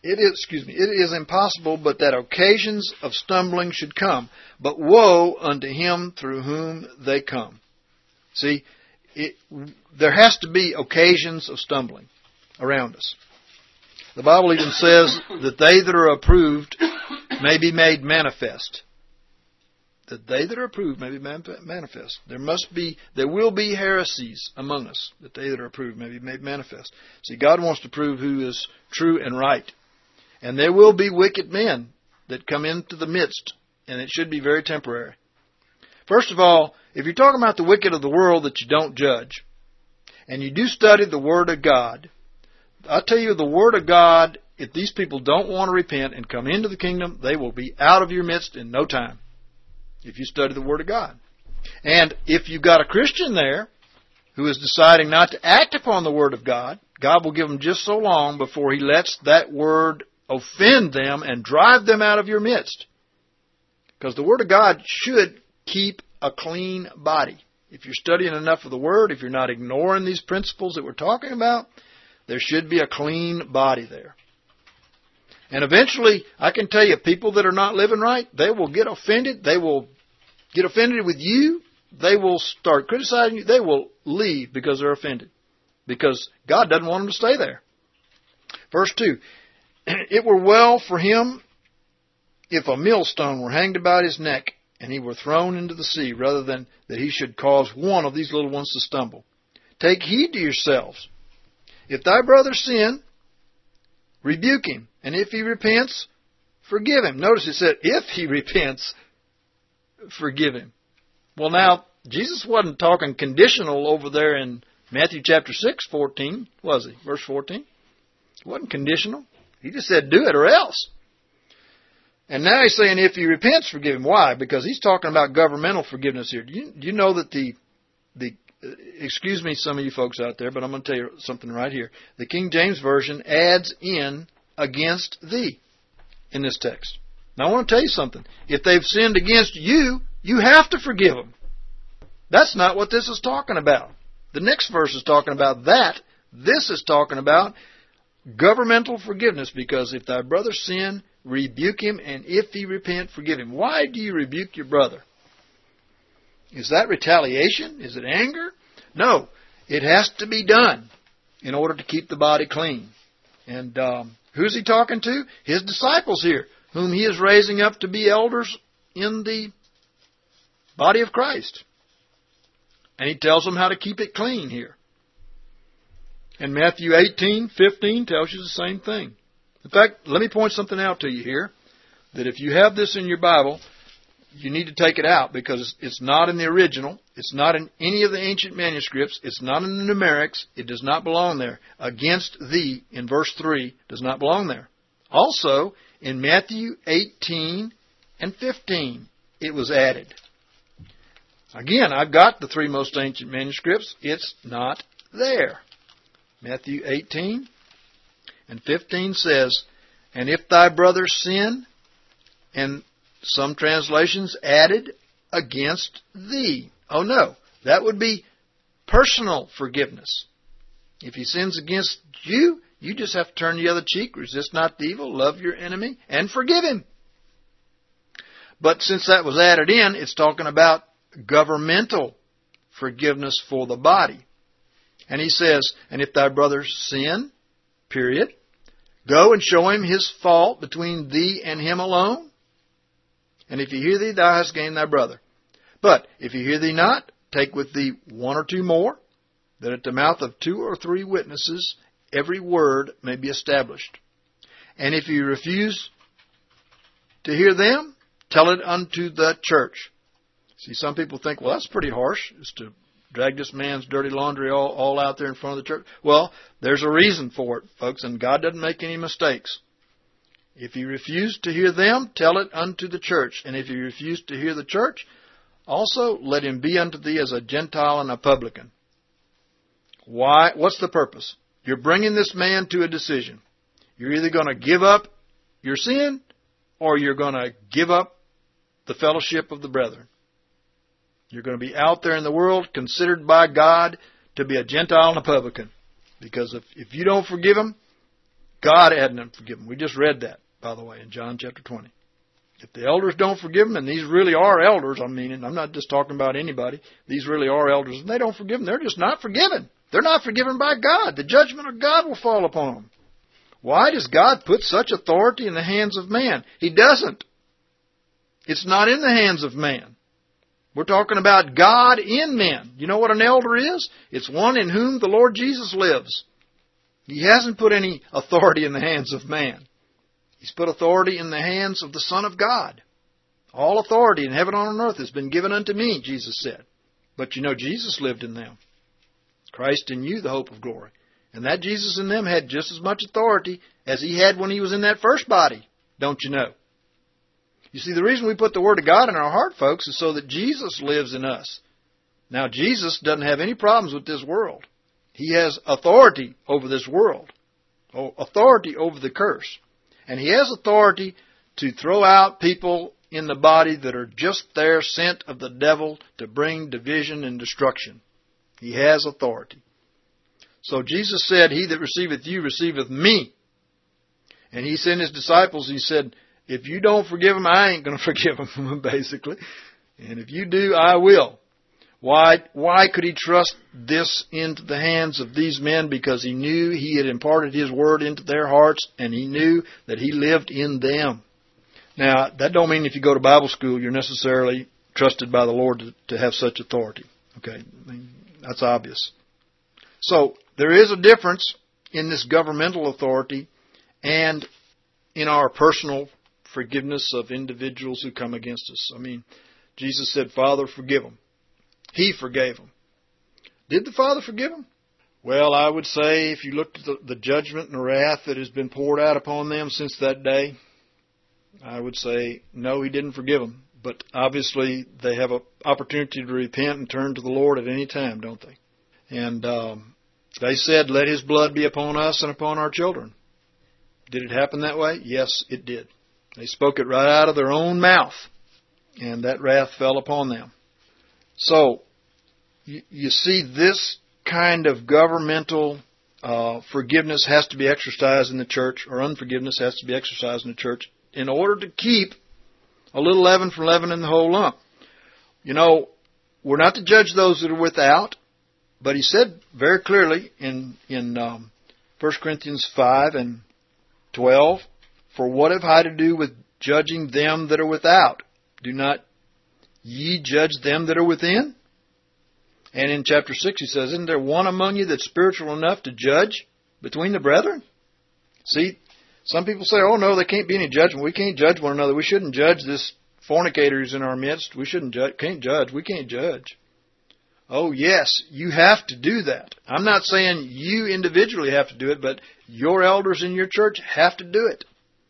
it is, excuse me, it is impossible, but that occasions of stumbling should come. But woe unto him through whom they come. See, it, there has to be occasions of stumbling around us. The Bible even says that they that are approved may be made manifest. That they that are approved may be manifest. There must be, there will be heresies among us, that they that are approved may be made manifest. See, God wants to prove who is true and right. And there will be wicked men that come into the midst, and it should be very temporary. First of all, if you're talking about the wicked of the world that you don't judge, and you do study the Word of God, I tell you, the Word of God, if these people don't want to repent and come into the kingdom, they will be out of your midst in no time. If you study the Word of God. And if you've got a Christian there who is deciding not to act upon the Word of God, God will give them just so long before He lets that Word offend them and drive them out of your midst. Because the Word of God should keep a clean body. If you're studying enough of the Word, if you're not ignoring these principles that we're talking about, there should be a clean body there. And eventually, I can tell you, people that are not living right, they will get offended. They will get offended with you. They will start criticizing you. They will leave because they're offended. Because God doesn't want them to stay there. Verse two. It were well for him if a millstone were hanged about his neck and he were thrown into the sea, rather than that he should cause one of these little ones to stumble. Take heed to yourselves. If thy brother sin, rebuke him. And if he repents, forgive him. Notice it said, if he repents, forgive him. Well, now, Jesus wasn't talking conditional over there in Matthew chapter six, fourteen, was he? Verse fourteen. It wasn't conditional. He just said, do it or else. And now he's saying, if he repents, forgive him. Why? Because he's talking about governmental forgiveness here. Do you, do you know that the, the, excuse me, some of you folks out there, but I'm going to tell you something right here. The King James Version adds in against thee in this text. Now I want to tell you something. If they've sinned against you, you have to forgive them. That's not what this is talking about. The next verse is talking about that. This is talking about governmental forgiveness, because if thy brother sin, rebuke him, and if he repent, forgive him. Why do you rebuke your brother? Is that retaliation? Is it anger? No. It has to be done in order to keep the body clean. And um, who's he talking to? His disciples here, whom he is raising up to be elders in the body of Christ. And he tells them how to keep it clean here. And Matthew eighteen, fifteen tells you the same thing. In fact, let me point something out to you here, that if you have this in your Bible, you need to take it out, because it's not in the original. It's not in any of the ancient manuscripts. It's not in the numerics. It does not belong there. Against thee, in verse three, does not belong there. Also, in Matthew eighteen and fifteen, it was added. Again, I've got the three most ancient manuscripts. It's not there. Matthew eighteen and fifteen says, and if thy brother sin, and some translations added, against thee. Oh no, that would be personal forgiveness. If he sins against you, you just have to turn the other cheek, resist not the evil, love your enemy, and forgive him. But since that was added in, it's talking about governmental forgiveness for the body. And he says, and if thy brother sin, period, go and show him his fault between thee and him alone. And if he hear thee, thou hast gained thy brother. But if he hear thee not, take with thee one or two more, that at the mouth of two or three witnesses every word may be established. And if he refuse to hear them, tell it unto the church. See, some people think, well, that's pretty harsh, is to drag this man's dirty laundry all, all out there in front of the church. Well, there's a reason for it, folks, and God doesn't make any mistakes. If he refuse to hear them, tell it unto the church. And if he refuse to hear the church, also let him be unto thee as a Gentile and a publican. Why? What's the purpose? You're bringing this man to a decision. You're either going to give up your sin, or you're going to give up the fellowship of the brethren. You're going to be out there in the world, considered by God to be a Gentile and a publican. Because if, if you don't forgive him, God hadn't forgiven them. We just read that, by the way, in John chapter twenty. If the elders don't forgive them, and these really are elders, I mean, and I'm not just talking about anybody, these really are elders, and they don't forgive them, they're just not forgiven. They're not forgiven by God. The judgment of God will fall upon them. Why does God put such authority in the hands of man? He doesn't. It's not in the hands of man. We're talking about God in men. You know what an elder is? It's one in whom the Lord Jesus lives. He hasn't put any authority in the hands of man. He's put authority in the hands of the Son of God. All authority in heaven and on earth has been given unto me, Jesus said. But you know, Jesus lived in them. Christ in you, the hope of glory. And that Jesus in them had just as much authority as he had when he was in that first body. Don't you know? You see, the reason we put the Word of God in our heart, folks, is so that Jesus lives in us. Now, Jesus doesn't have any problems with this world. He has authority over this world. Authority over the curse. And he has authority to throw out people in the body that are just there, sent of the devil to bring division and destruction. He has authority. So Jesus said, he that receiveth you receiveth me. And he sent his disciples, he said, if you don't forgive them, I ain't going to forgive them, basically. And if you do, I will. Why, why could he trust this into the hands of these men? Because he knew he had imparted his word into their hearts, and he knew that he lived in them. Now, that don't mean if you go to Bible school, you're necessarily trusted by the Lord to, to have such authority. Okay, I mean, that's obvious. So, there is a difference in this governmental authority and in our personal forgiveness of individuals who come against us. I mean, Jesus said, Father, forgive them. He forgave them. Did the Father forgive them? Well, I would say if you looked at the, the judgment and the wrath that has been poured out upon them since that day, I would say, no, He didn't forgive them. But obviously, they have an opportunity to repent and turn to the Lord at any time, don't they? And um, they said, let His blood be upon us and upon our children. Did it happen that way? Yes, it did. They spoke it right out of their own mouth, and that wrath fell upon them. So, you, you see, this kind of governmental uh, forgiveness has to be exercised in the church, or unforgiveness has to be exercised in the church, in order to keep a little leaven from leavening the whole lump. You know, we're not to judge those that are without, but he said very clearly in, in um, First Corinthians five and twelve, for what have I to do with judging them that are without? Do not ye judge them that are within? And in chapter six he says, isn't there one among you that's spiritual enough to judge between the brethren? See, some people say, oh no, there can't be any judgment. We can't judge one another. We shouldn't judge this fornicator who's in our midst. We shouldn't judge, can't judge. We can't judge. Oh yes, you have to do that. I'm not saying you individually have to do it, but your elders in your church have to do it.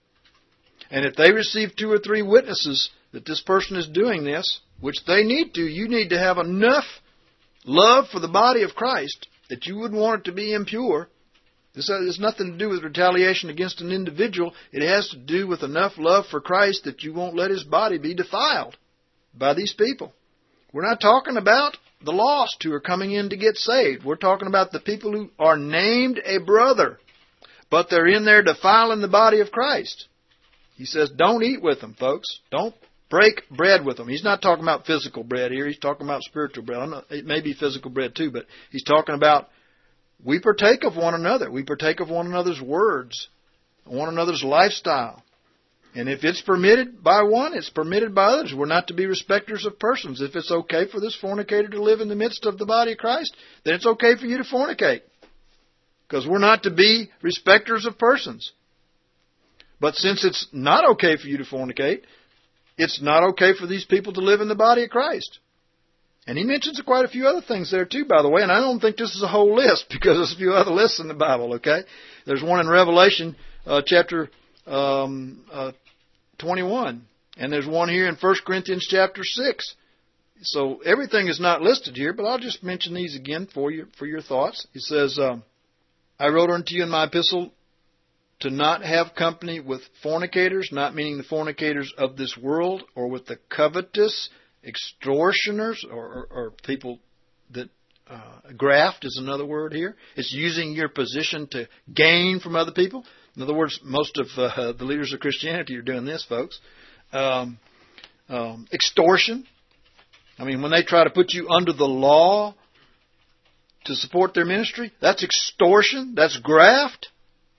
And if they receive two or three witnesses that this person is doing this, which they need to, you need to have enough love for the body of Christ that you wouldn't want it to be impure. This has nothing to do with retaliation against an individual. It has to do with enough love for Christ that you won't let His body be defiled by these people. We're not talking about the lost who are coming in to get saved. We're talking about the people who are named a brother, but they're in there defiling the body of Christ. He says, don't eat with them, folks. Don't break bread with them. He's not talking about physical bread here. He's talking about spiritual bread. I'm not, it may be physical bread too, but he's talking about we partake of one another. We partake of one another's words, one another's lifestyle. And if it's permitted by one, it's permitted by others. We're not to be respecters of persons. If it's okay for this fornicator to live in the midst of the body of Christ, then it's okay for you to fornicate. Because we're not to be respecters of persons. But since it's not okay for you to fornicate, it's not okay for these people to live in the body of Christ. And he mentions quite a few other things there too, by the way, and I don't think this is a whole list because there's a few other lists in the Bible, okay? There's one in Revelation uh, chapter um, uh, twenty-one, and there's one here in First Corinthians chapter six. So everything is not listed here, but I'll just mention these again for you, for your thoughts. He says, um, I wrote unto you in my epistle to not have company with fornicators, not meaning the fornicators of this world, or with the covetous, extortioners, or, or, or people that uh, graft is another word here. It's using your position to gain from other people. In other words, most of uh, the leaders of Christianity are doing this, folks. Um, um, extortion. I mean, when they try to put you under the law to support their ministry, that's extortion. That's graft.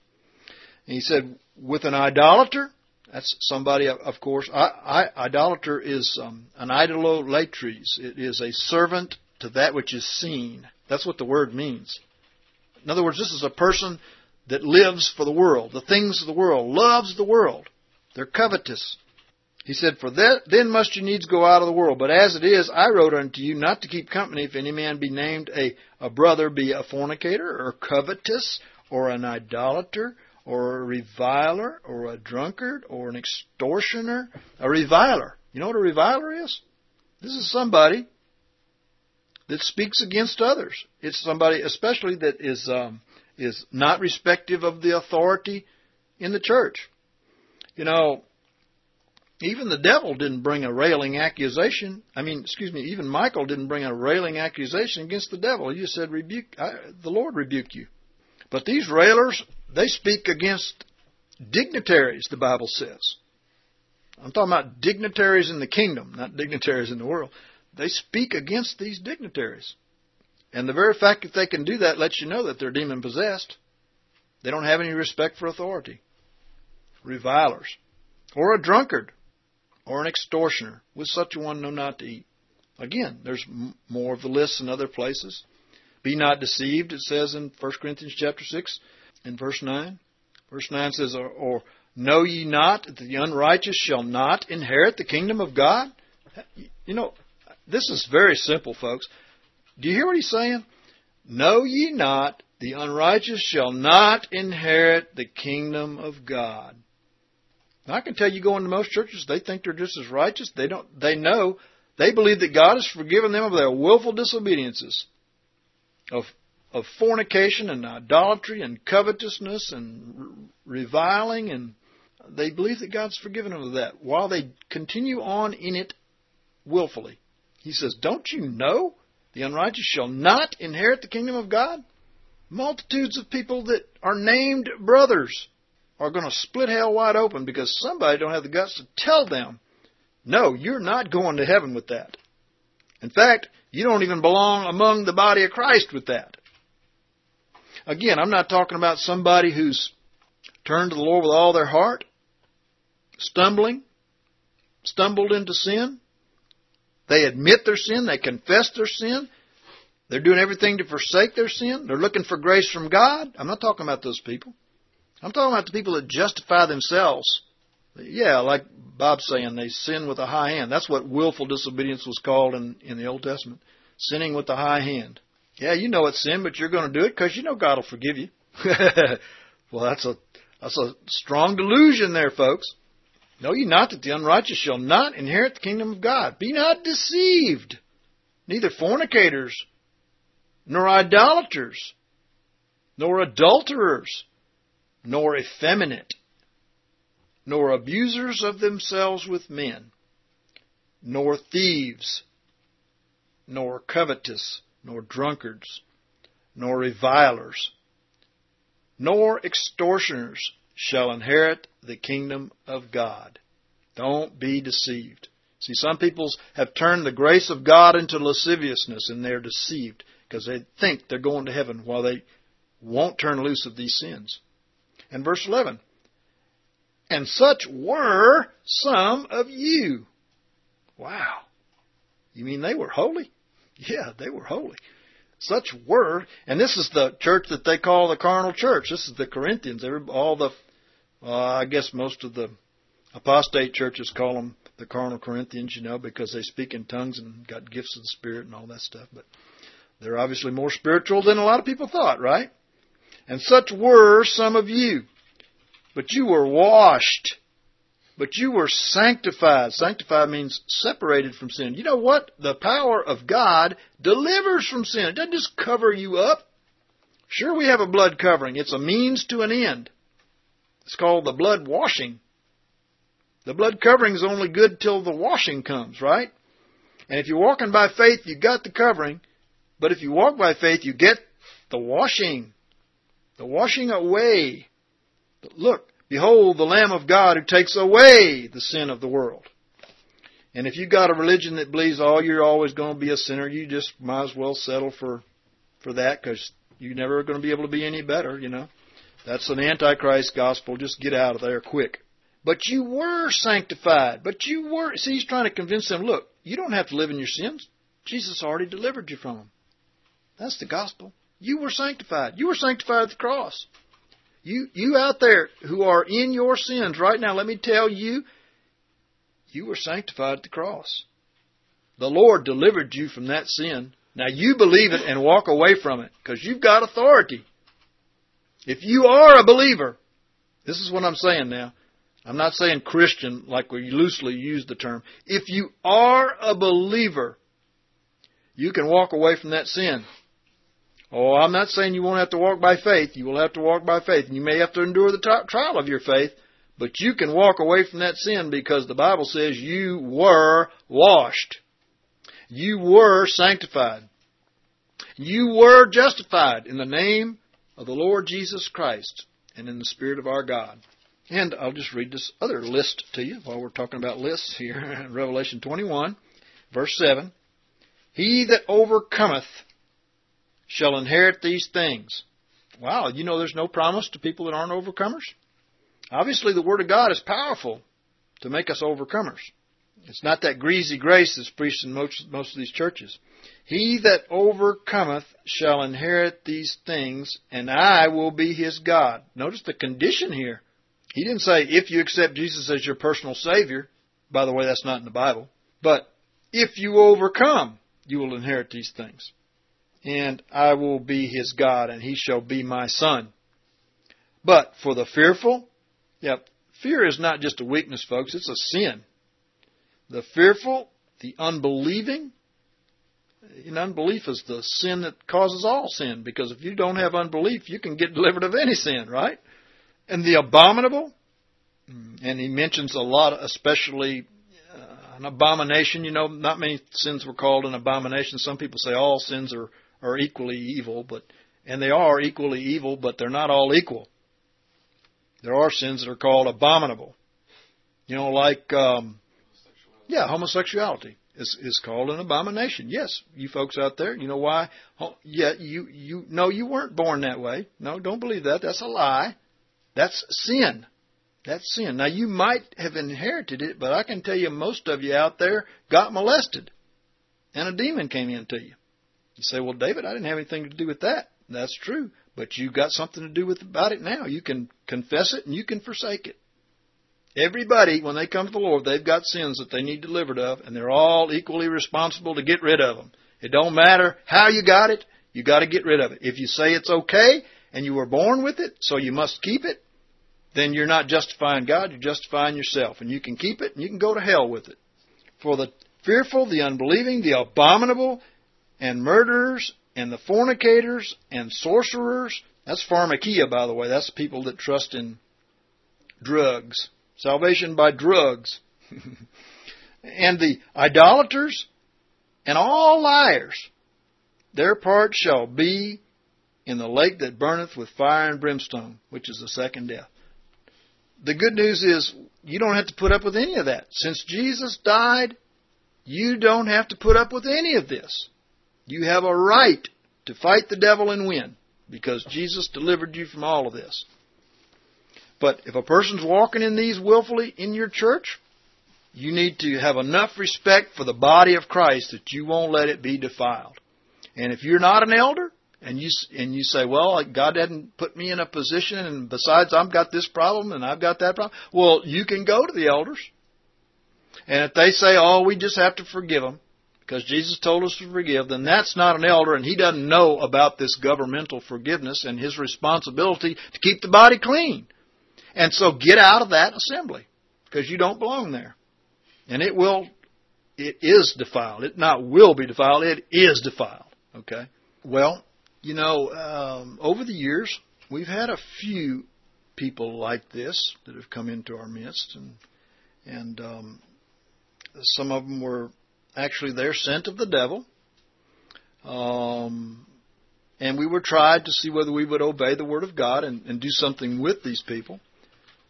And he said, with an idolater, that's somebody, of course. I, I, idolater is um, an idolatres. It is a servant to that which is seen. That's what the word means. In other words, this is a person that lives for the world, the things of the world, loves the world. They're covetous. He said, for that, then must you needs go out of the world. But as it is, I wrote unto you not to keep company if any man be named a, a brother, be a fornicator, or covetous, or an idolater, or a reviler, or a drunkard, or an extortioner. A reviler. You know what a reviler is? This is somebody that speaks against others. It's somebody especially that is um, is not respective of the authority in the church. You know, even the devil didn't bring a railing accusation. I mean, excuse me, even Michael didn't bring a railing accusation against the devil. He just said, "Rebuke, I, the Lord rebuke you." But these railers, they speak against dignitaries, the Bible says. I'm talking about dignitaries in the kingdom, not dignitaries in the world. They speak against these dignitaries. And the very fact that they can do that lets you know that they're demon-possessed. They don't have any respect for authority. Revilers. Or a drunkard. Or an extortioner. With such a one know not to eat. Again, there's m- more of the list in other places. Be not deceived, it says in First Corinthians chapter six, in verse nine. Verse nine says, or, or know ye not that the unrighteous shall not inherit the kingdom of God? You know, this is very simple, folks. Do you hear what he's saying? Know ye not the unrighteous shall not inherit the kingdom of God. Now, I can tell you, go into most churches, they think they're just as righteous. They don't. They know. They believe that God has forgiven them of their willful disobediences, of of fornication and idolatry and covetousness and reviling, and they believe that God's forgiven them of that while they continue on in it willfully. He says, don't you know the unrighteous shall not inherit the kingdom of God? Multitudes of people that are named brothers are going to split hell wide open because somebody don't have the guts to tell them, no, you're not going to heaven with that. In fact, you don't even belong among the body of Christ with that. Again, I'm not talking about somebody who's turned to the Lord with all their heart, stumbling, stumbled into sin. They admit their sin. They confess their sin. They're doing everything to forsake their sin. They're looking for grace from God. I'm not talking about those people. I'm talking about the people that justify themselves. Yeah, like Bob's saying, they sin with a high hand. That's what willful disobedience was called in, in the Old Testament. Sinning with a high hand. Yeah, you know it's sin, but you're going to do it because you know God will forgive you. Well, that's a that's a strong delusion there, folks. Know ye not that the unrighteous shall not inherit the kingdom of God? Be not deceived. Neither fornicators, nor idolaters, nor adulterers, nor effeminate, nor abusers of themselves with men, nor thieves, nor covetous, nor drunkards, nor revilers, nor extortioners shall inherit the kingdom of God. Don't be deceived. See, some people have turned the grace of God into lasciviousness, and they're deceived because they think they're going to heaven while they won't turn loose of these sins. And verse eleven, and such were some of you. Wow. You mean they were holy? Yeah, they were holy. Such were, and this is the church that they call the carnal church. This is the Corinthians. All the, uh, I guess most of the apostate churches call them the carnal Corinthians, you know, because they speak in tongues and got gifts of the Spirit and all that stuff. But they're obviously more spiritual than a lot of people thought, right? And such were some of you. But you were washed. But you were sanctified. Sanctified means separated from sin. You know what? The power of God delivers from sin. It doesn't just cover you up. Sure, we have a blood covering. It's a means to an end. It's called the blood washing. The blood covering is only good till the washing comes, right? And if you're walking by faith, you got the covering. But if you walk by faith, you get the washing. The washing away. Look, behold the Lamb of God who takes away the sin of the world. And if you've got a religion that believes, oh, you're always going to be a sinner, you just might as well settle for, for that, because you're never going to be able to be any better, you know. That's an Antichrist gospel. Just get out of there quick. But you were sanctified. But you were... See, he's trying to convince them, look, you don't have to live in your sins. Jesus already delivered you from them. That's the gospel. You were sanctified. You were sanctified at the cross. You, you out there who are in your sins right now, let me tell you, you were sanctified at the cross. The Lord delivered you from that sin. Now you believe it and walk away from it, because you've got authority. If you are a believer, this is what I'm saying now. I'm not saying Christian like we loosely use the term. If you are a believer, you can walk away from that sin. Oh, I'm not saying you won't have to walk by faith. You will have to walk by faith. And you may have to endure the t- trial of your faith. But you can walk away from that sin because the Bible says you were washed. You were sanctified. You were justified in the name of the Lord Jesus Christ and in the Spirit of our God. And I'll just read this other list to you while we're talking about lists here in Revelation twenty-one, verse seven. He that overcometh shall inherit these things. Wow, you know there's no promise to people that aren't overcomers? Obviously the Word of God is powerful to make us overcomers. It's not that greasy grace that's preached in most, most of these churches. He that overcometh shall inherit these things, and I will be his God. Notice the condition here. He didn't say, if you accept Jesus as your personal Savior. By the way, that's not in the Bible. But if you overcome, you will inherit these things. And I will be his God, and he shall be my son. But for the fearful, yeah, fear is not just a weakness, folks. It's a sin. The fearful, the unbelieving, and unbelief is the sin that causes all sin. Because if you don't have unbelief, you can get delivered of any sin, right? And the abominable, and he mentions a lot, especially uh, an abomination. You know, not many sins were called an abomination. Some people say all sins are, are equally evil, but and they are equally evil, but they're not all equal. There are sins that are called abominable. You know, like, um, yeah, homosexuality is, is called an abomination. Yes, you folks out there, you know why? Yeah, you, you, no, you weren't born that way. No, don't believe that. That's a lie. That's sin. That's sin. Now, you might have inherited it, but I can tell you most of you out there got molested, and a demon came into you. You say, well, David, I didn't have anything to do with that. That's true, but you've got something to do with about it now. You can confess it, and you can forsake it. Everybody, when they come to the Lord, they've got sins that they need delivered of, and they're all equally responsible to get rid of them. It don't matter how you got it, you got to get rid of it. If you say it's okay, and you were born with it, so you must keep it, then you're not justifying God, you're justifying yourself. And you can keep it, and you can go to hell with it. For the fearful, the unbelieving, the abominable, and murderers, and the fornicators, and sorcerers. That's pharmakia, by the way. That's people that trust in drugs. Salvation by drugs. And the idolaters, and all liars. Their part shall be in the lake that burneth with fire and brimstone, which is the second death. The good news is you don't have to put up with any of that. Since Jesus died, you don't have to put up with any of this. You have a right to fight the devil and win because Jesus delivered you from all of this. But if a person's walking in these willfully in your church, you need to have enough respect for the body of Christ that you won't let it be defiled. And if you're not an elder, and you and you say, well, God hadn't put me in a position, and besides, I've got this problem, and I've got that problem. Well, you can go to the elders. And if they say, oh, we just have to forgive them, because Jesus told us to forgive, then that's not an elder, and he doesn't know about this governmental forgiveness and his responsibility to keep the body clean. And so get out of that assembly, because you don't belong there. And it will, it is defiled. It not will be defiled, it is defiled. Okay? Well, you know, um, over the years, we've had a few people like this that have come into our midst, and and um, some of them were actually they're sent of the devil. Um, and we were tried to see whether we would obey the Word of God and, and do something with these people.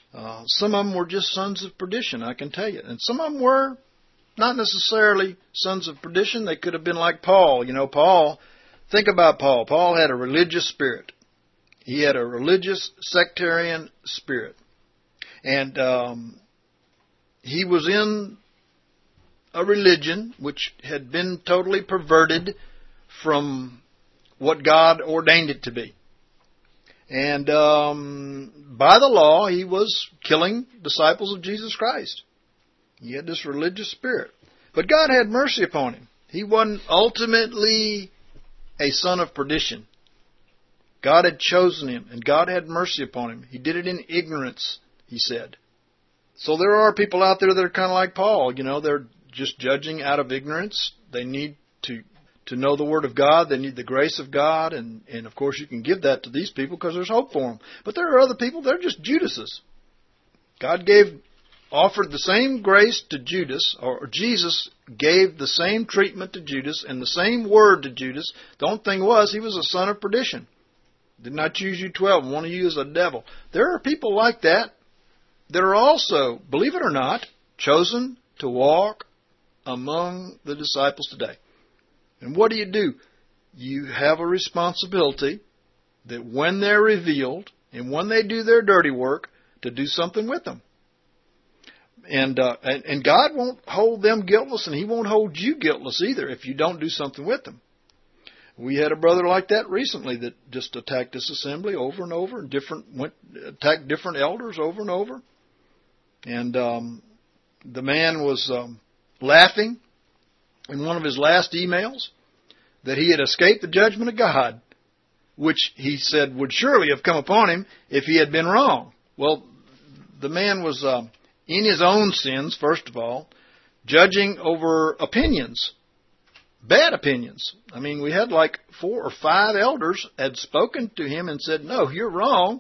Uh, some of them were just sons of perdition, I can tell you. And some of them were not necessarily sons of perdition. They could have been like Paul. You know, Paul, think about Paul. Paul had a religious spirit. He had a religious sectarian spirit. And um, he was in a religion which had been totally perverted from what God ordained it to be. And um, by the law, he was killing disciples of Jesus Christ. He had this religious spirit. But God had mercy upon him. He wasn't ultimately a son of perdition. God had chosen him, and God had mercy upon him. He did it in ignorance, he said. So there are people out there that are kind of like Paul. You know, they're just judging out of ignorance. They need to to know the Word of God. They need the grace of God. And, and of course, you can give that to these people because there's hope for them. But there are other people, they're just Judases. God gave, offered the same grace to Judas, or Jesus gave the same treatment to Judas and the same word to Judas. The only thing was, he was a son of perdition. Did not choose you twelve, and one of you is a devil. There are people like that that are also, believe it or not, chosen to walk among the disciples today. And what do you do? You have a responsibility that when they're revealed and when they do their dirty work, to do something with them. And, uh, and and God won't hold them guiltless, and He won't hold you guiltless either if you don't do something with them. We had a brother like that recently that just attacked this assembly over and over, and different went attacked different elders over and over. And um, the man was um, laughing in one of his last emails that he had escaped the judgment of God, which he said would surely have come upon him if he had been wrong. Well, the man was um, in his own sins, first of all, judging over opinions, bad opinions. I mean, we had like four or five elders had spoken to him and said, no, you're wrong.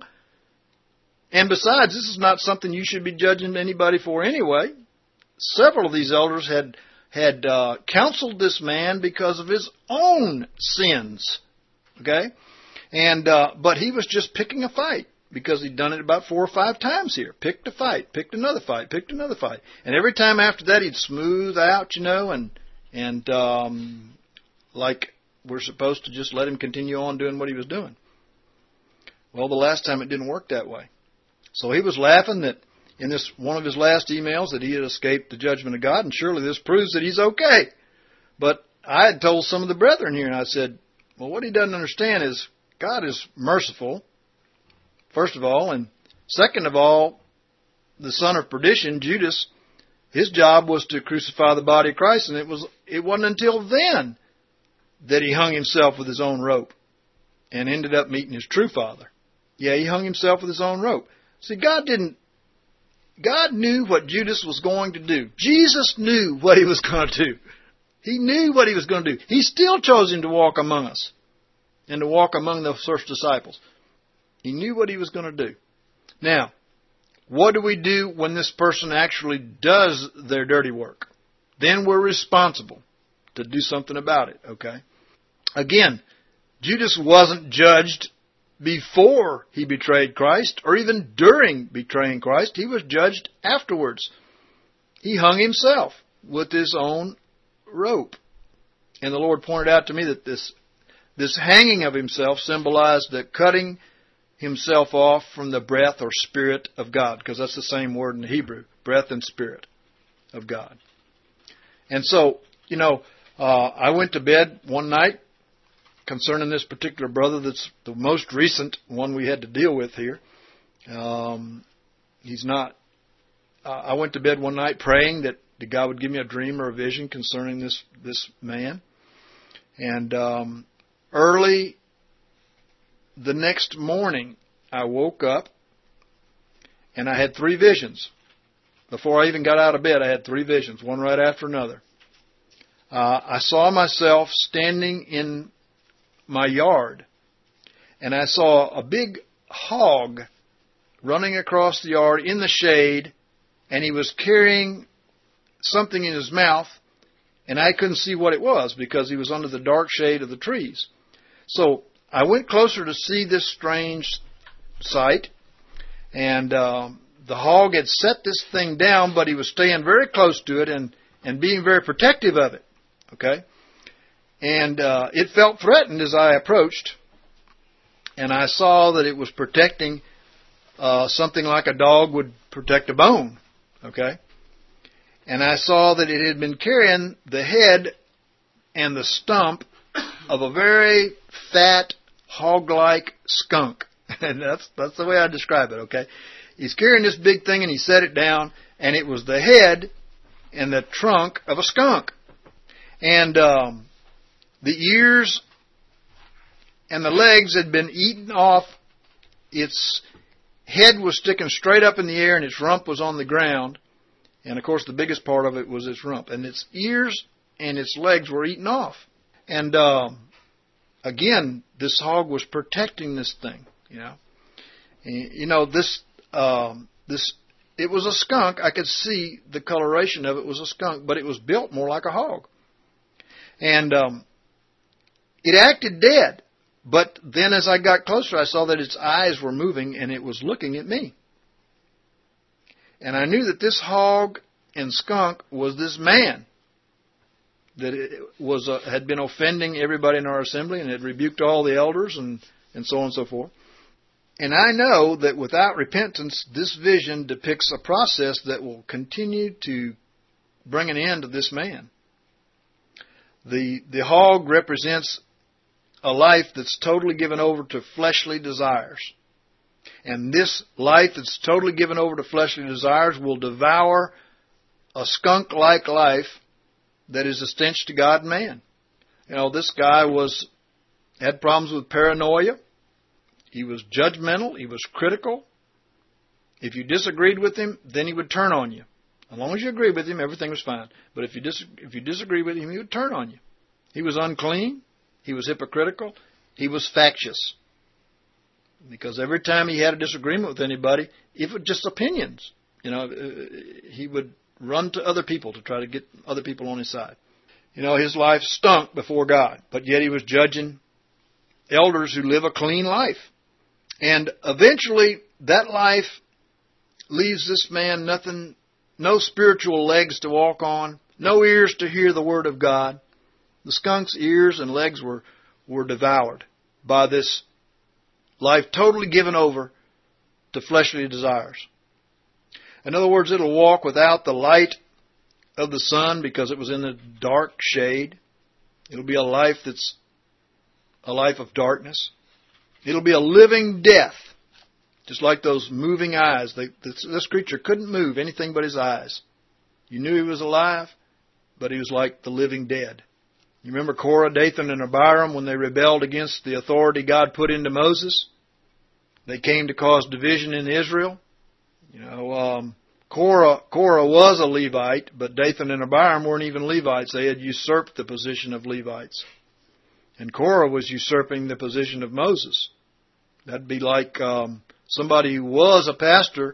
And besides, this is not something you should be judging anybody for anyway. Several of these elders had had uh, counseled this man because of his own sins. Okay? And uh, but he was just picking a fight because he'd done it about four or five times here. Picked a fight, picked another fight, picked another fight. And every time after that, he'd smooth out, you know, and, and um, like we're supposed to just let him continue on doing what he was doing. Well, the last time it didn't work that way. So he was laughing that in this one of his last emails that he had escaped the judgment of God, and surely this proves that he's okay. But I had told some of the brethren here, and I said, well, what he doesn't understand is God is merciful, first of all, and second of all, the son of perdition, Judas, his job was to crucify the body of Christ, and it was it wasn't until then that he hung himself with his own rope and ended up meeting his true father. Yeah, he hung himself with his own rope. See, God didn't, God knew what Judas was going to do. Jesus knew what he was going to do. He knew what he was going to do. He still chose him to walk among us and to walk among the first disciples. He knew what he was going to do. Now, what do we do when this person actually does their dirty work? Then we're responsible to do something about it, okay? Again, Judas wasn't judged before he betrayed Christ or even during betraying Christ. He was judged afterwards. He hung himself with his own rope. And the Lord pointed out to me that this this hanging of himself symbolized the cutting himself off from the breath or spirit of God, because that's the same word in the Hebrew, breath and spirit of God. And so, you know, uh, I went to bed one night concerning this particular brother that's the most recent one we had to deal with here. Um, he's not, uh, I went to bed one night praying that, that God would give me a dream or a vision concerning this, this man. And um, early the next morning, I woke up and I had three visions. Before I even got out of bed, I had three visions, one right after another. Uh, I saw myself standing in my yard, and I saw a big hog running across the yard in the shade, and he was carrying something in his mouth, and I couldn't see what it was because he was under the dark shade of the trees. So I went closer to see this strange sight, and uh, the hog had set this thing down, but he was staying very close to it and, and being very protective of it. Okay? And uh, it felt threatened as I approached, and I saw that it was protecting uh, something like a dog would protect a bone. Okay? And I saw that it had been carrying the head and the stump of a very fat, hog-like skunk. And that's that's the way I describe it, okay? He's carrying this big thing, and he set it down, and it was the head and the trunk of a skunk. And um, the ears and the legs had been eaten off. Its head was sticking straight up in the air, and its rump was on the ground. And, of course, the biggest part of it was its rump. And its ears and its legs were eaten off. And, um, again, this hog was protecting this thing, you know. And, you know, this, um, this, it was a skunk. I could see the coloration of it was a skunk, but it was built more like a hog. And um, it acted dead. But then as I got closer, I saw that its eyes were moving, and it was looking at me. And I knew that this hog and skunk was this man that it was uh, had been offending everybody in our assembly and had rebuked all the elders and, and so on and so forth. And I know that without repentance, this vision depicts a process that will continue to bring an end to this man. The, the hog represents a life that's totally given over to fleshly desires. And this life that's totally given over to fleshly desires will devour a skunk-like life that is a stench to God and man. You know, this guy was had problems with paranoia. He was judgmental. He was critical. If you disagreed with him, then he would turn on you. As long as you agreed with him, everything was fine. But if you dis- if you disagreed with him, he would turn on you. He was unclean. He was hypocritical. He was factious. Because every time he had a disagreement with anybody, if it was just opinions, you know, he would run to other people to try to get other people on his side. You know, his life stunk before God, but yet he was judging elders who live a clean life. And eventually, that life leaves this man nothing, no spiritual legs to walk on, no ears to hear the word of God. The skunk's ears and legs were, were devoured by this life totally given over to fleshly desires. In other words, it'll walk without the light of the sun because it was in the dark shade. It'll be a life that's a life of darkness. It'll be a living death, just like those moving eyes. They, this, this creature couldn't move anything but his eyes. You knew he was alive, but he was like the living dead. You remember Korah, Dathan, and Abiram when they rebelled against the authority God put into Moses? They came to cause division in Israel. You know, um, Korah, Korah was a Levite, but Dathan and Abiram weren't even Levites. They had usurped the position of Levites. And Korah was usurping the position of Moses. That'd be like um, somebody who was a pastor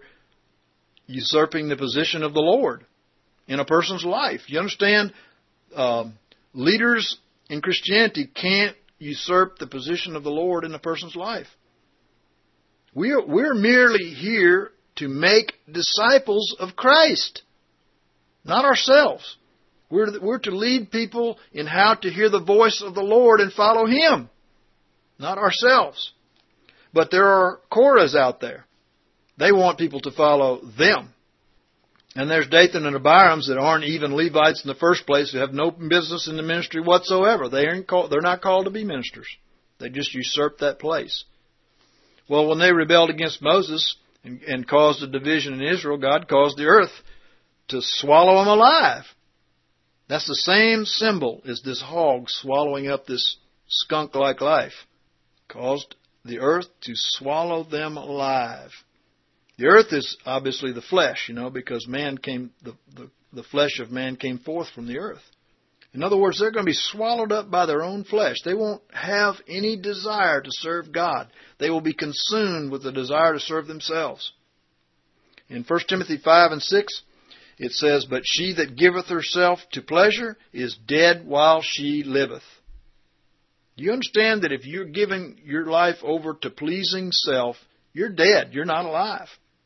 usurping the position of the Lord in a person's life. You understand? Um, leaders in Christianity can't usurp the position of the Lord in a person's life. We're, we're merely here to make disciples of Christ, not ourselves. We're, we're to lead people in how to hear the voice of the Lord and follow Him, not ourselves. But there are Korahs out there. They want people to follow them. And there's Dathan and Abirams that aren't even Levites in the first place, who have no business in the ministry whatsoever. They aren't called, they're not called to be ministers. They just usurp that place. Well, when they rebelled against Moses and, and caused a division in Israel, God caused the earth to swallow them alive. That's the same symbol as this hog swallowing up this skunk-like life. Caused the earth to swallow them alive. The earth is obviously the flesh, you know, because man came, the, the, the flesh of man came forth from the earth. In other words, they're going to be swallowed up by their own flesh. They won't have any desire to serve God. They will be consumed with the desire to serve themselves. In First Timothy five and six, it says, "But she that giveth herself to pleasure is dead while she liveth." Do you understand that if you're giving your life over to pleasing self, you're dead. You're not alive.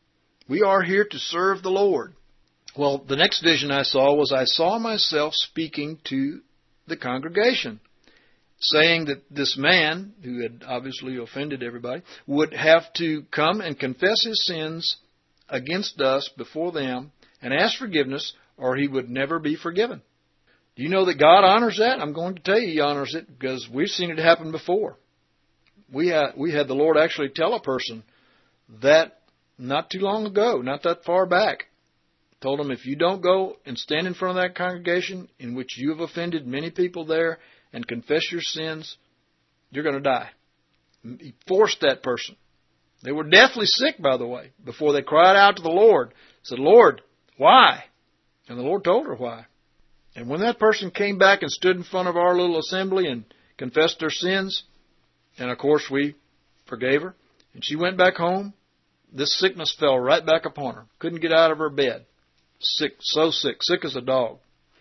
We are here to serve the Lord. Well, the next vision I saw was I saw myself speaking to the congregation, saying that this man, who had obviously offended everybody, would have to come and confess his sins against us before them and ask forgiveness, or he would never be forgiven. Do you know that God honors that? I'm going to tell you He honors it because we've seen it happen before. We had, we had the Lord actually tell a person that not too long ago, not that far back. Told him, if you don't go and stand in front of that congregation in which you have offended many people there and confess your sins, you're going to die. He forced that person. They were deathly sick, by the way, before they cried out to the Lord. Said, Lord, why? And the Lord told her why. And when that person came back and stood in front of our little assembly and confessed their sins, and of course we forgave her, and she went back home, this sickness fell right back upon her. Couldn't get out of her bed. Sick, so sick, sick as a dog.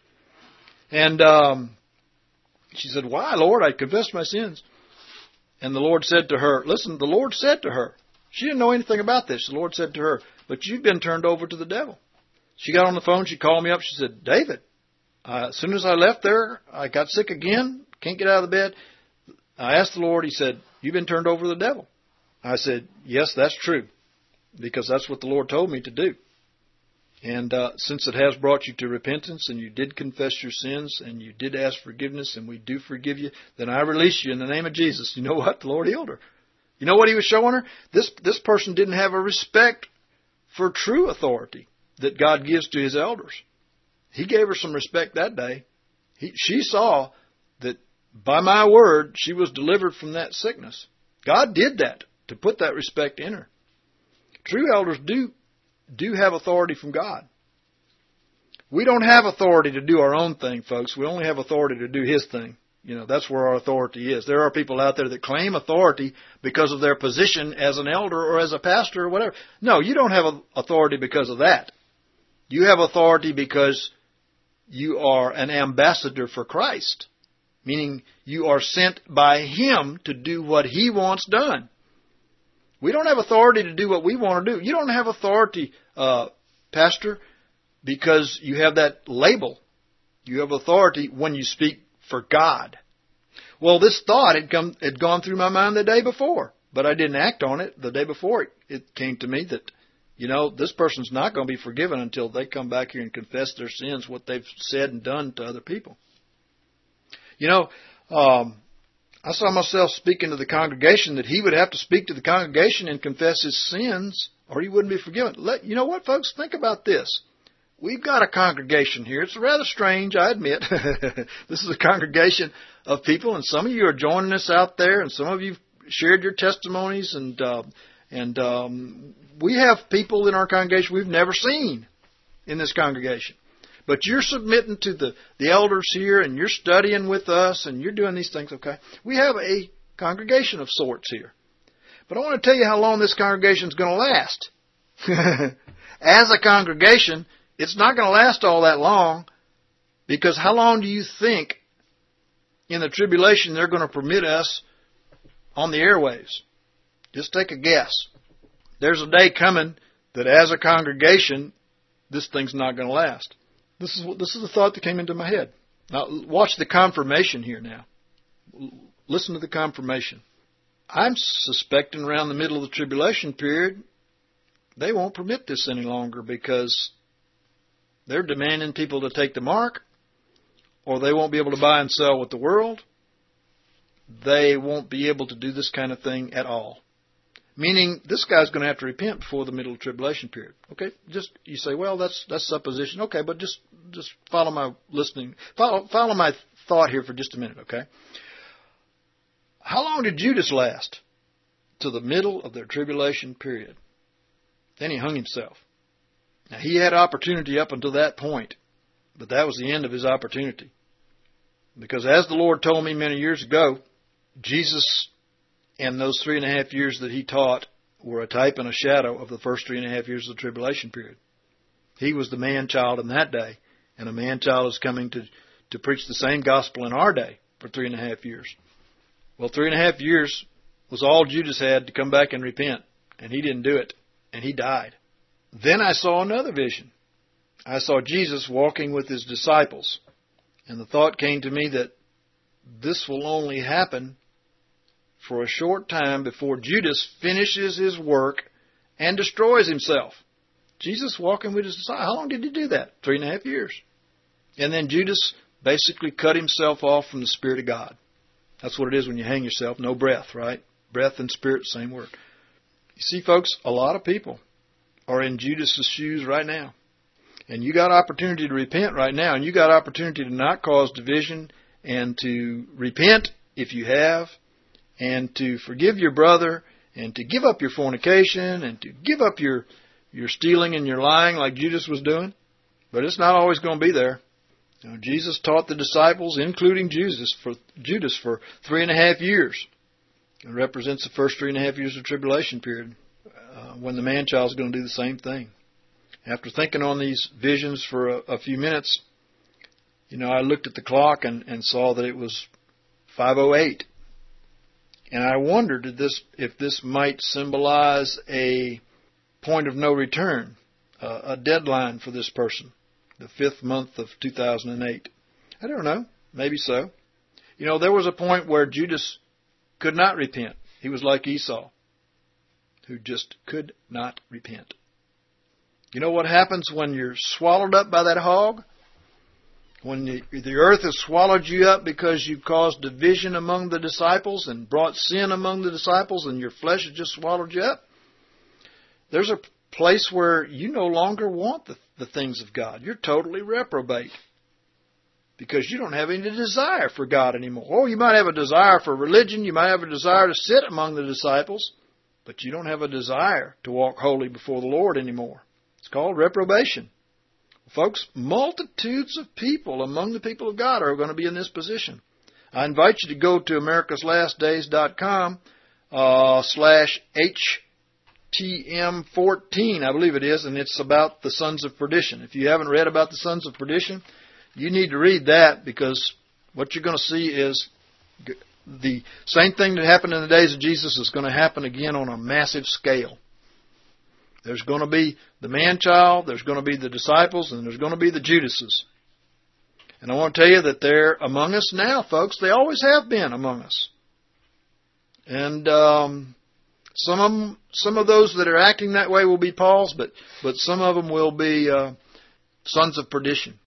And um, she said, why, Lord? I confessed my sins. And the Lord said to her, listen, the Lord said to her, she didn't know anything about this. The Lord said to her, but you've been turned over to the devil. She got on the phone, she called me up, she said, David, uh, as soon as I left there, I got sick again, can't get out of the bed. I asked the Lord, He said, you've been turned over to the devil. I said, yes, that's true, because that's what the Lord told me to do. And uh, since it has brought you to repentance and you did confess your sins and you did ask forgiveness and we do forgive you, then I release you in the name of Jesus. You know what? The Lord healed her. You know what He was showing her? This, this person didn't have a respect for true authority that God gives to His elders. He gave her some respect that day. He, she saw that by my word, she was delivered from that sickness. God did that to put that respect in her. True elders do do have authority from God. We don't have authority to do our own thing, folks. We only have authority to do His thing. You know, that's where our authority is. There are people out there that claim authority because of their position as an elder or as a pastor or whatever. No, you don't have authority because of that. You have authority because you are an ambassador for Christ, meaning you are sent by Him to do what He wants done. We don't have authority to do what we want to do. You don't have authority, uh, Pastor, because you have that label. You have authority when you speak for God. Well, this thought had come had gone through my mind the day before, but I didn't act on it. The day before it, it came to me that, you know, this person's not going to be forgiven until they come back here and confess their sins, what they've said and done to other people. You know, um, I saw myself speaking to the congregation that he would have to speak to the congregation and confess his sins or he wouldn't be forgiven. Let, you know what, folks? Think about this. We've got a congregation here. It's rather strange, I admit. This is a congregation of people, and some of you are joining us out there, and some of you have shared your testimonies, and uh, and um, we have people in our congregation we've never seen in this congregation. But you're submitting to the, the elders here, and you're studying with us, and you're doing these things, okay? We have a congregation of sorts here. But I want to tell you how long this congregation is going to last. As a congregation, it's not going to last all that long, because how long do you think in the tribulation they're going to permit us on the airwaves? Just take a guess. There's a day coming that as a congregation, this thing's not going to last. This is what, this is the thought that came into my head. Now, watch the confirmation here now. Listen to the confirmation. I'm suspecting around the middle of the tribulation period, they won't permit this any longer because they're demanding people to take the mark, or they won't be able to buy and sell with the world. They won't be able to do this kind of thing at all. Meaning, this guy's going to have to repent before the middle of the tribulation period. Okay, just you say, well, that's that's supposition. Okay, but just just follow my listening, follow follow my thought here for just a minute. Okay, how long did Judas last? To the middle of their tribulation period. Then he hung himself. Now he had opportunity up until that point, but that was the end of his opportunity. Because as the Lord told me many years ago, Jesus, and those three and a half years that he taught, were a type and a shadow of the first three and a half years of the tribulation period. He was the man-child in that day, and a man-child is coming to, to preach the same gospel in our day for three and a half years. Well, three and a half years was all Judas had to come back and repent, and he didn't do it, and he died. Then I saw another vision. I saw Jesus walking with his disciples. And the thought came to me that this will only happen for a short time before Judas finishes his work and destroys himself. Jesus walking with his disciples. How long did he do that? Three and a half years. And then Judas basically cut himself off from the Spirit of God. That's what it is when you hang yourself. No breath, right? Breath and spirit, same word. You see, folks, a lot of people are in Judas's shoes right now. And you got opportunity to repent right now. And you got opportunity to not cause division and to repent if you have. And to forgive your brother. And to give up your fornication. And to give up your, your stealing and your lying like Judas was doing. But it's not always going to be there. You know, Jesus taught the disciples, including Judas, for Judas for three and a half years. It represents the first three and a half years of tribulation period, uh, when the man-child is going to do the same thing. After thinking on these visions for a, a few minutes, you know, I looked at the clock and, and saw that it was five oh eight. And I wondered if this, if this might symbolize a point of no return, uh, a deadline for this person. The fifth month of two thousand eight. I don't know. Maybe so. You know, there was a point where Judas could not repent. He was like Esau, who just could not repent. You know what happens when you're swallowed up by that hog? When the, the earth has swallowed you up because you caused division among the disciples and brought sin among the disciples and your flesh has just swallowed you up? There's a place where you no longer want the, the things of God. You're totally reprobate because you don't have any desire for God anymore. Oh, you might have a desire for religion. You might have a desire to sit among the disciples, but you don't have a desire to walk holy before the Lord anymore. It's called reprobation. Folks, multitudes of people among the people of God are going to be in this position. I invite you to go to americas last days dot com uh, slash H T M fourteen, I believe it is, and it's about the sons of perdition. If you haven't read about the sons of perdition, you need to read that, because what you're going to see is the same thing that happened in the days of Jesus is going to happen again on a massive scale. There's going to be the man-child, there's going to be the disciples, and there's going to be the Judases. And I want to tell you that they're among us now, folks. They always have been among us. And um, some of them, some of those that are acting that way will be Paul's, but but some of them will be uh, sons of perdition.